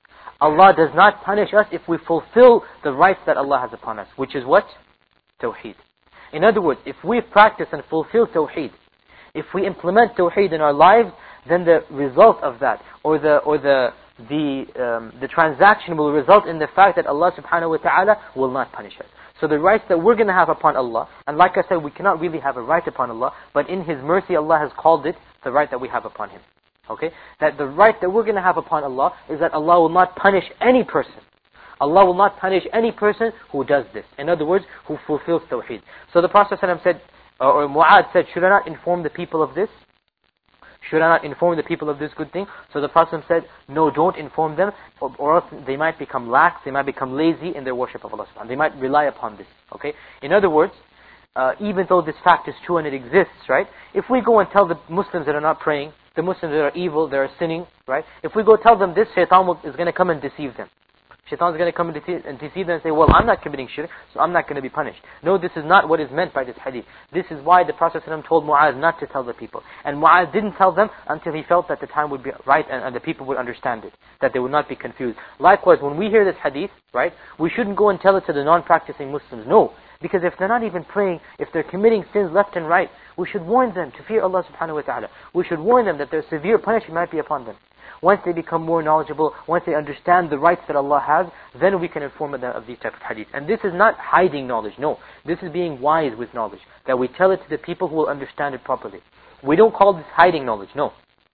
Speaker 1: Allah does not punish us if we fulfill the rights that Allah has upon us, which is what? Tawheed. In other words, if we practice and fulfill Tawheed, if we implement Tawheed in our lives, then the result of that, or the or the the um, the transaction will result in the fact that Allah subhanahu wa ta'ala will not punish us. So the rights that we're going to have upon Allah, and like I said, we cannot really have a right upon Allah, but in His mercy Allah has called it the right that we have upon Him. Okay? That the right that we're going to have upon Allah is that Allah will not punish any person. Allah will not punish any person who does this. In other words, who fulfills Tawheed. So the Prophet ﷺ said, or Mu'adh said, should I not inform the people of this? Should I not inform the people of this good thing? So the Prophet said, no, don't inform them, or, or else they might become lax, they might become lazy in their worship of Allah subhanahu wa ta'ala. They might rely upon this. Okay? In other words, uh, even though this fact is true and it exists, right? If we go and tell the Muslims that are not praying, the Muslims that are evil, that are sinning, right? If we go tell them this, shaitan is going to come and deceive them. Shaitan is going to come and deceive, and deceive them and say, well, I'm not committing shirk, so I'm not going to be punished. No, this is not what is meant by this hadith. This is why the Prophet ﷺ told Mu'adh not to tell the people. And Mu'adh didn't tell them until he felt that the time would be right and, and the people would understand it, that they would not be confused. Likewise, when we hear this hadith, right, we shouldn't go and tell it to the non-practicing Muslims. No, because if they're not even praying, if they're committing sins left and right, we should warn them to fear Allah subhanahu wa ta'ala. We should warn them that their severe punishment might be upon them. Once they become more knowledgeable, once they understand the rights that Allah has, then we can inform them of these types of hadith. And this is not hiding knowledge, no. This is being wise with knowledge. That we tell it to the people who will understand it properly. We don't call this hiding knowledge, no.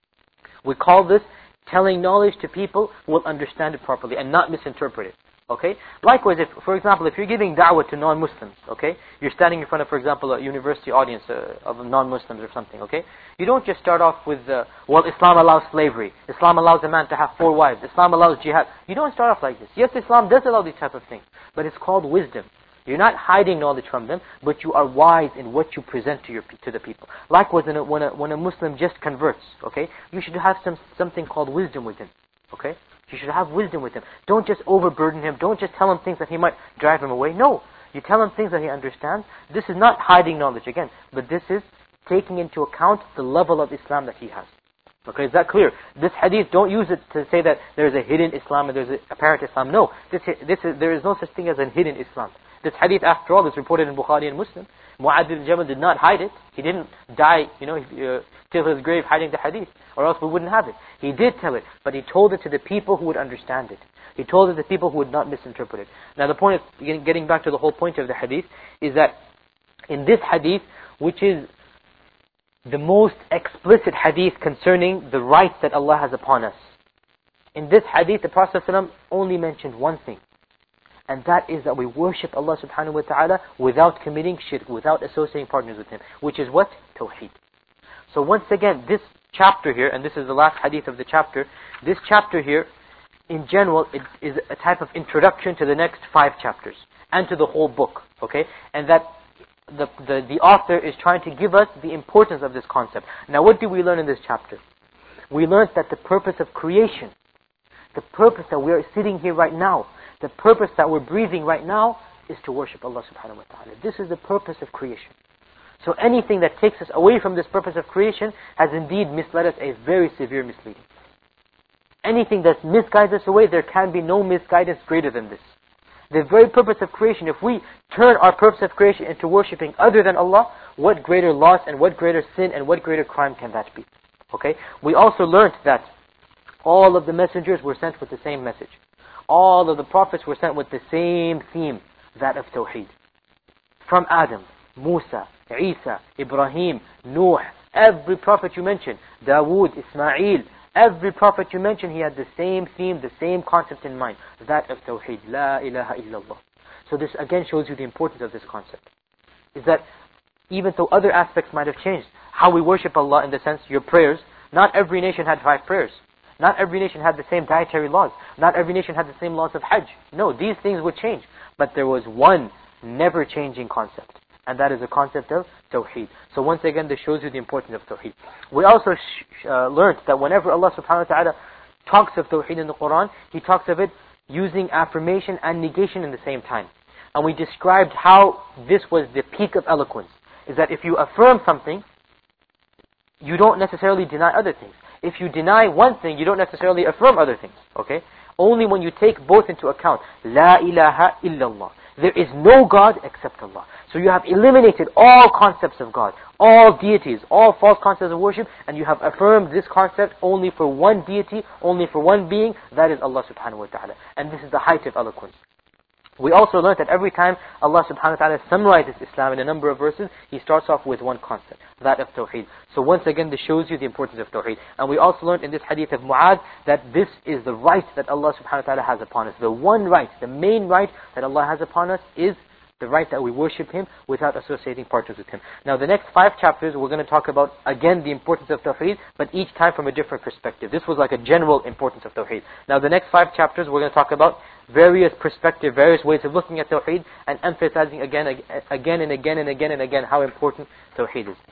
Speaker 1: We call this telling knowledge to people who will understand it properly and not misinterpret it. Okay? Likewise, if, for example, if you're giving da'wah to non-Muslims, okay? You're standing in front of, for example, a university audience uh, of non-Muslims or something, okay? You don't just start off with, uh, well, Islam allows slavery. Islam allows a man to have four wives. Islam allows jihad. You don't start off like this. Yes, Islam does allow these type of things, but it's called wisdom. You're not hiding knowledge from them, but you are wise in what you present to your to the people. Likewise, when a, when a, when a Muslim just converts, okay? You should have some something called wisdom with him, okay? You should have wisdom with him. Don't just overburden him. Don't just tell him things that he might drive him away. No. You tell him things that he understands. This is not hiding knowledge again, but this is taking into account the level of Islam that he has. Okay, is that clear? This hadith, don't use it to say that there is a hidden Islam and there is an apparent Islam. No. This, this is, there is no such thing as a hidden Islam. This hadith, after all, is reported in Bukhari and Muslim. Mu'adh ibn Jabal did not hide it. He didn't die, you know, uh, till his grave hiding the hadith, or else we wouldn't have it. He did tell it, but he told it to the people who would understand it. He told it to the people who would not misinterpret it. Now the point of, getting back to the whole point of the hadith, is that in this hadith, which is the most explicit hadith concerning the rights that Allah has upon us, in this hadith, the Prophet ﷺ only mentioned one thing. And that is that we worship Allah subhanahu wa ta'ala without committing shirk, without associating partners with Him. Which is what? Tawheed. So once again, this chapter here, and this is the last hadith of the chapter, this chapter here, in general, it is a type of introduction to the next five chapters, and to the whole book. Okay? And that the, the, the author is trying to give us the importance of this concept. Now what do we learn in this chapter? We learned that the purpose of creation, the purpose that we are sitting here right now, the purpose that we're breathing right now, is to worship Allah subhanahu wa ta'ala. This is the purpose of creation. So anything that takes us away from this purpose of creation has indeed misled us a very severe misleading. Anything that misguides us away, there can be no misguidance greater than this. The very purpose of creation, if we turn our purpose of creation into worshipping other than Allah, what greater loss and what greater sin and what greater crime can that be? Okay? We also learned that all of the messengers were sent with the same message. All of the prophets were sent with the same theme, that of Tawheed. From Adam, Musa, Isa, Ibrahim, Nuh, every prophet you mentioned, Dawood, Ismail, every prophet you mentioned, he had the same theme, the same concept in mind, that of Tawheed, La ilaha illallah. So this again shows you the importance of this concept. Is that even though other aspects might have changed, how we worship Allah in the sense, your prayers, not every nation had five prayers. Not every nation had the same dietary laws. Not every nation had the same laws of Hajj. No, these things would change. But there was one never-changing concept. And that is the concept of Tawheed. So once again, this shows you the importance of Tawheed. We also sh uh, learned that whenever Allah subhanahu wa ta'ala talks of Tawheed in the Quran, He talks of it using affirmation and negation in the same time. And we described how this was the peak of eloquence. Is that if you affirm something, you don't necessarily deny other things. If you deny one thing, you don't necessarily affirm other things. Okay? Only when you take both into account. La ilaha illallah. There is no God except Allah. So you have eliminated all concepts of God, all deities, all false concepts of worship, and you have affirmed this concept only for one deity, only for one being, that is Allah subhanahu wa ta'ala. And this is the height of eloquence. We also learned that every time Allah subhanahu wa ta'ala summarizes Islam in a number of verses, He starts off with one concept, that of Tawheed. So once again, this shows you the importance of Tawheed. And we also learned in this hadith of Mu'adh that this is the right that Allah subhanahu wa ta'ala has upon us. The one right, the main right that Allah has upon us is the right that we worship Him without associating partners with Him. Now the next five chapters, we're going to talk about, again, the importance of Tawheed, but each time from a different perspective. This was like a general importance of Tawheed. Now the next five chapters, we're going to talk about various perspectives, various ways of looking at Tawheed, and emphasizing again, again and again and again and again how important Tawheed is.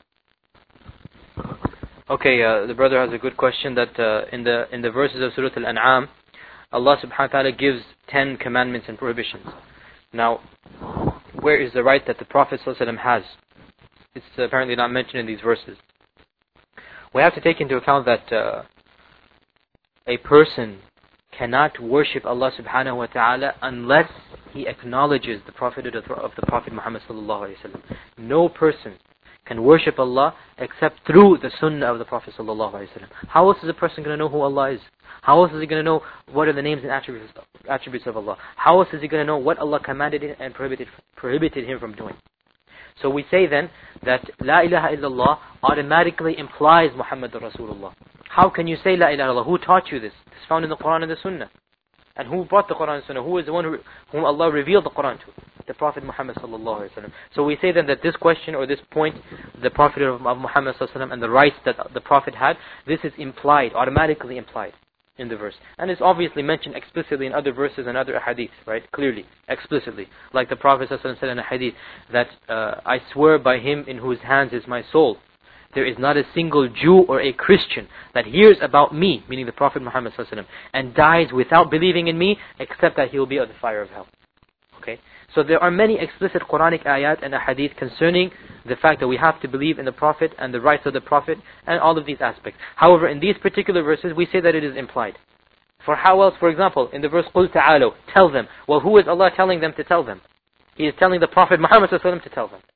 Speaker 1: Okay, uh, the brother has a good question that uh, in the in the verses of Surah Al-An'am, Allah subhanahu wa ta'ala gives ten commandments and prohibitions. Now, where is the right that the Prophet ﷺ has? It's apparently not mentioned in these verses. We have to take into account that uh, a person cannot worship Allah subhanahu wa ta'ala unless he acknowledges the prophethood of the Prophet Muhammad sallallahu alaihi wasallam. No person can worship Allah except through the sunnah of the Prophet sallallahu alaihi wasallam. How else is a person going to know who Allah is? How else is he going to know what are the names and attributes attributes of Allah? How else is he going to know what Allah commanded and prohibited prohibited him from doing? So we say then that La ilaha illallah automatically implies Muhammadur Rasulullah. How can you say La ilaha illallah? Who taught you this? It's found in the Quran and the Sunnah. And who brought the Quran and Sunnah? Who is the one who, whom Allah revealed the Quran to? The Prophet Muhammad sallallahu alaihi wasallam. So we say then that this question or this point, the Prophet of, of Muhammad sallallahu alaihi wasallam and the rights that the Prophet had, this is implied, automatically implied in the verse. And it's obviously mentioned explicitly in other verses and other hadiths, right? Clearly, explicitly. Like the Prophet sallallahu alaihi wasallam said in a hadith that uh, I swear by him in whose hands is my soul. There is not a single Jew or a Christian that hears about me, meaning the Prophet Muhammad sallallahu alaihi wasallam, and dies without believing in me, except that he will be of the fire of hell. Okay? So there are many explicit Quranic ayat and ahadith concerning the fact that we have to believe in the Prophet and the rights of the Prophet and all of these aspects. However, in these particular verses, we say that it is implied. For how else, for example, in the verse, قُلْ تَعَالَوْا, tell them. Well, who is Allah telling them to tell them? He is telling the Prophet Muhammad sallallahu alaihi wasallam to tell them.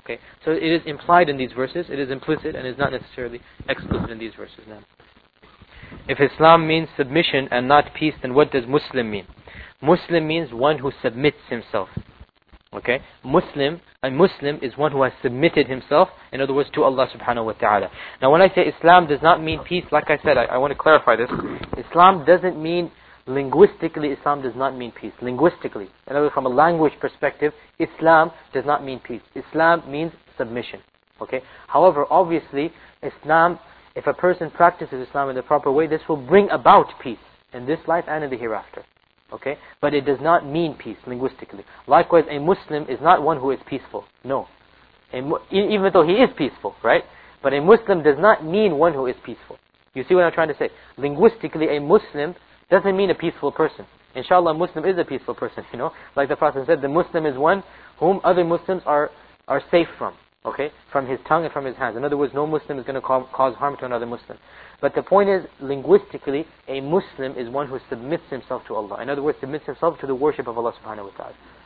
Speaker 1: Okay, so it is implied in these verses, it is implicit, and is not necessarily explicit in these verses now. If Islam means submission and not peace, then what does Muslim mean? Muslim means one who submits himself. Okay, Muslim, a Muslim is one who has submitted himself, in other words, to Allah subhanahu wa ta'ala. Now when I say Islam does not mean peace, like I said, I, I want to clarify this. Islam doesn't mean, linguistically, Islam does not mean peace. Linguistically, in other words, from a language perspective, Islam does not mean peace. Islam means submission. Okay. However, obviously, Islam, if a person practices Islam in the proper way, this will bring about peace in this life and in the hereafter. Okay, but it does not mean peace linguistically. Likewise, a Muslim is not one who is peaceful. No, a, even though he is peaceful, right? But a Muslim does not mean one who is peaceful. You see what I'm trying to say? Linguistically, a Muslim doesn't mean a peaceful person. Inshallah, a Muslim is a peaceful person. You know, like the Prophet said, the Muslim is one whom other Muslims are are safe from. Okay, from his tongue and from his hands. In other words, no Muslim is going to cause harm to another Muslim. But the point is, linguistically, a Muslim is one who submits himself to Allah. In other words, submits himself to the worship of Allah subhanahu wa ta'ala.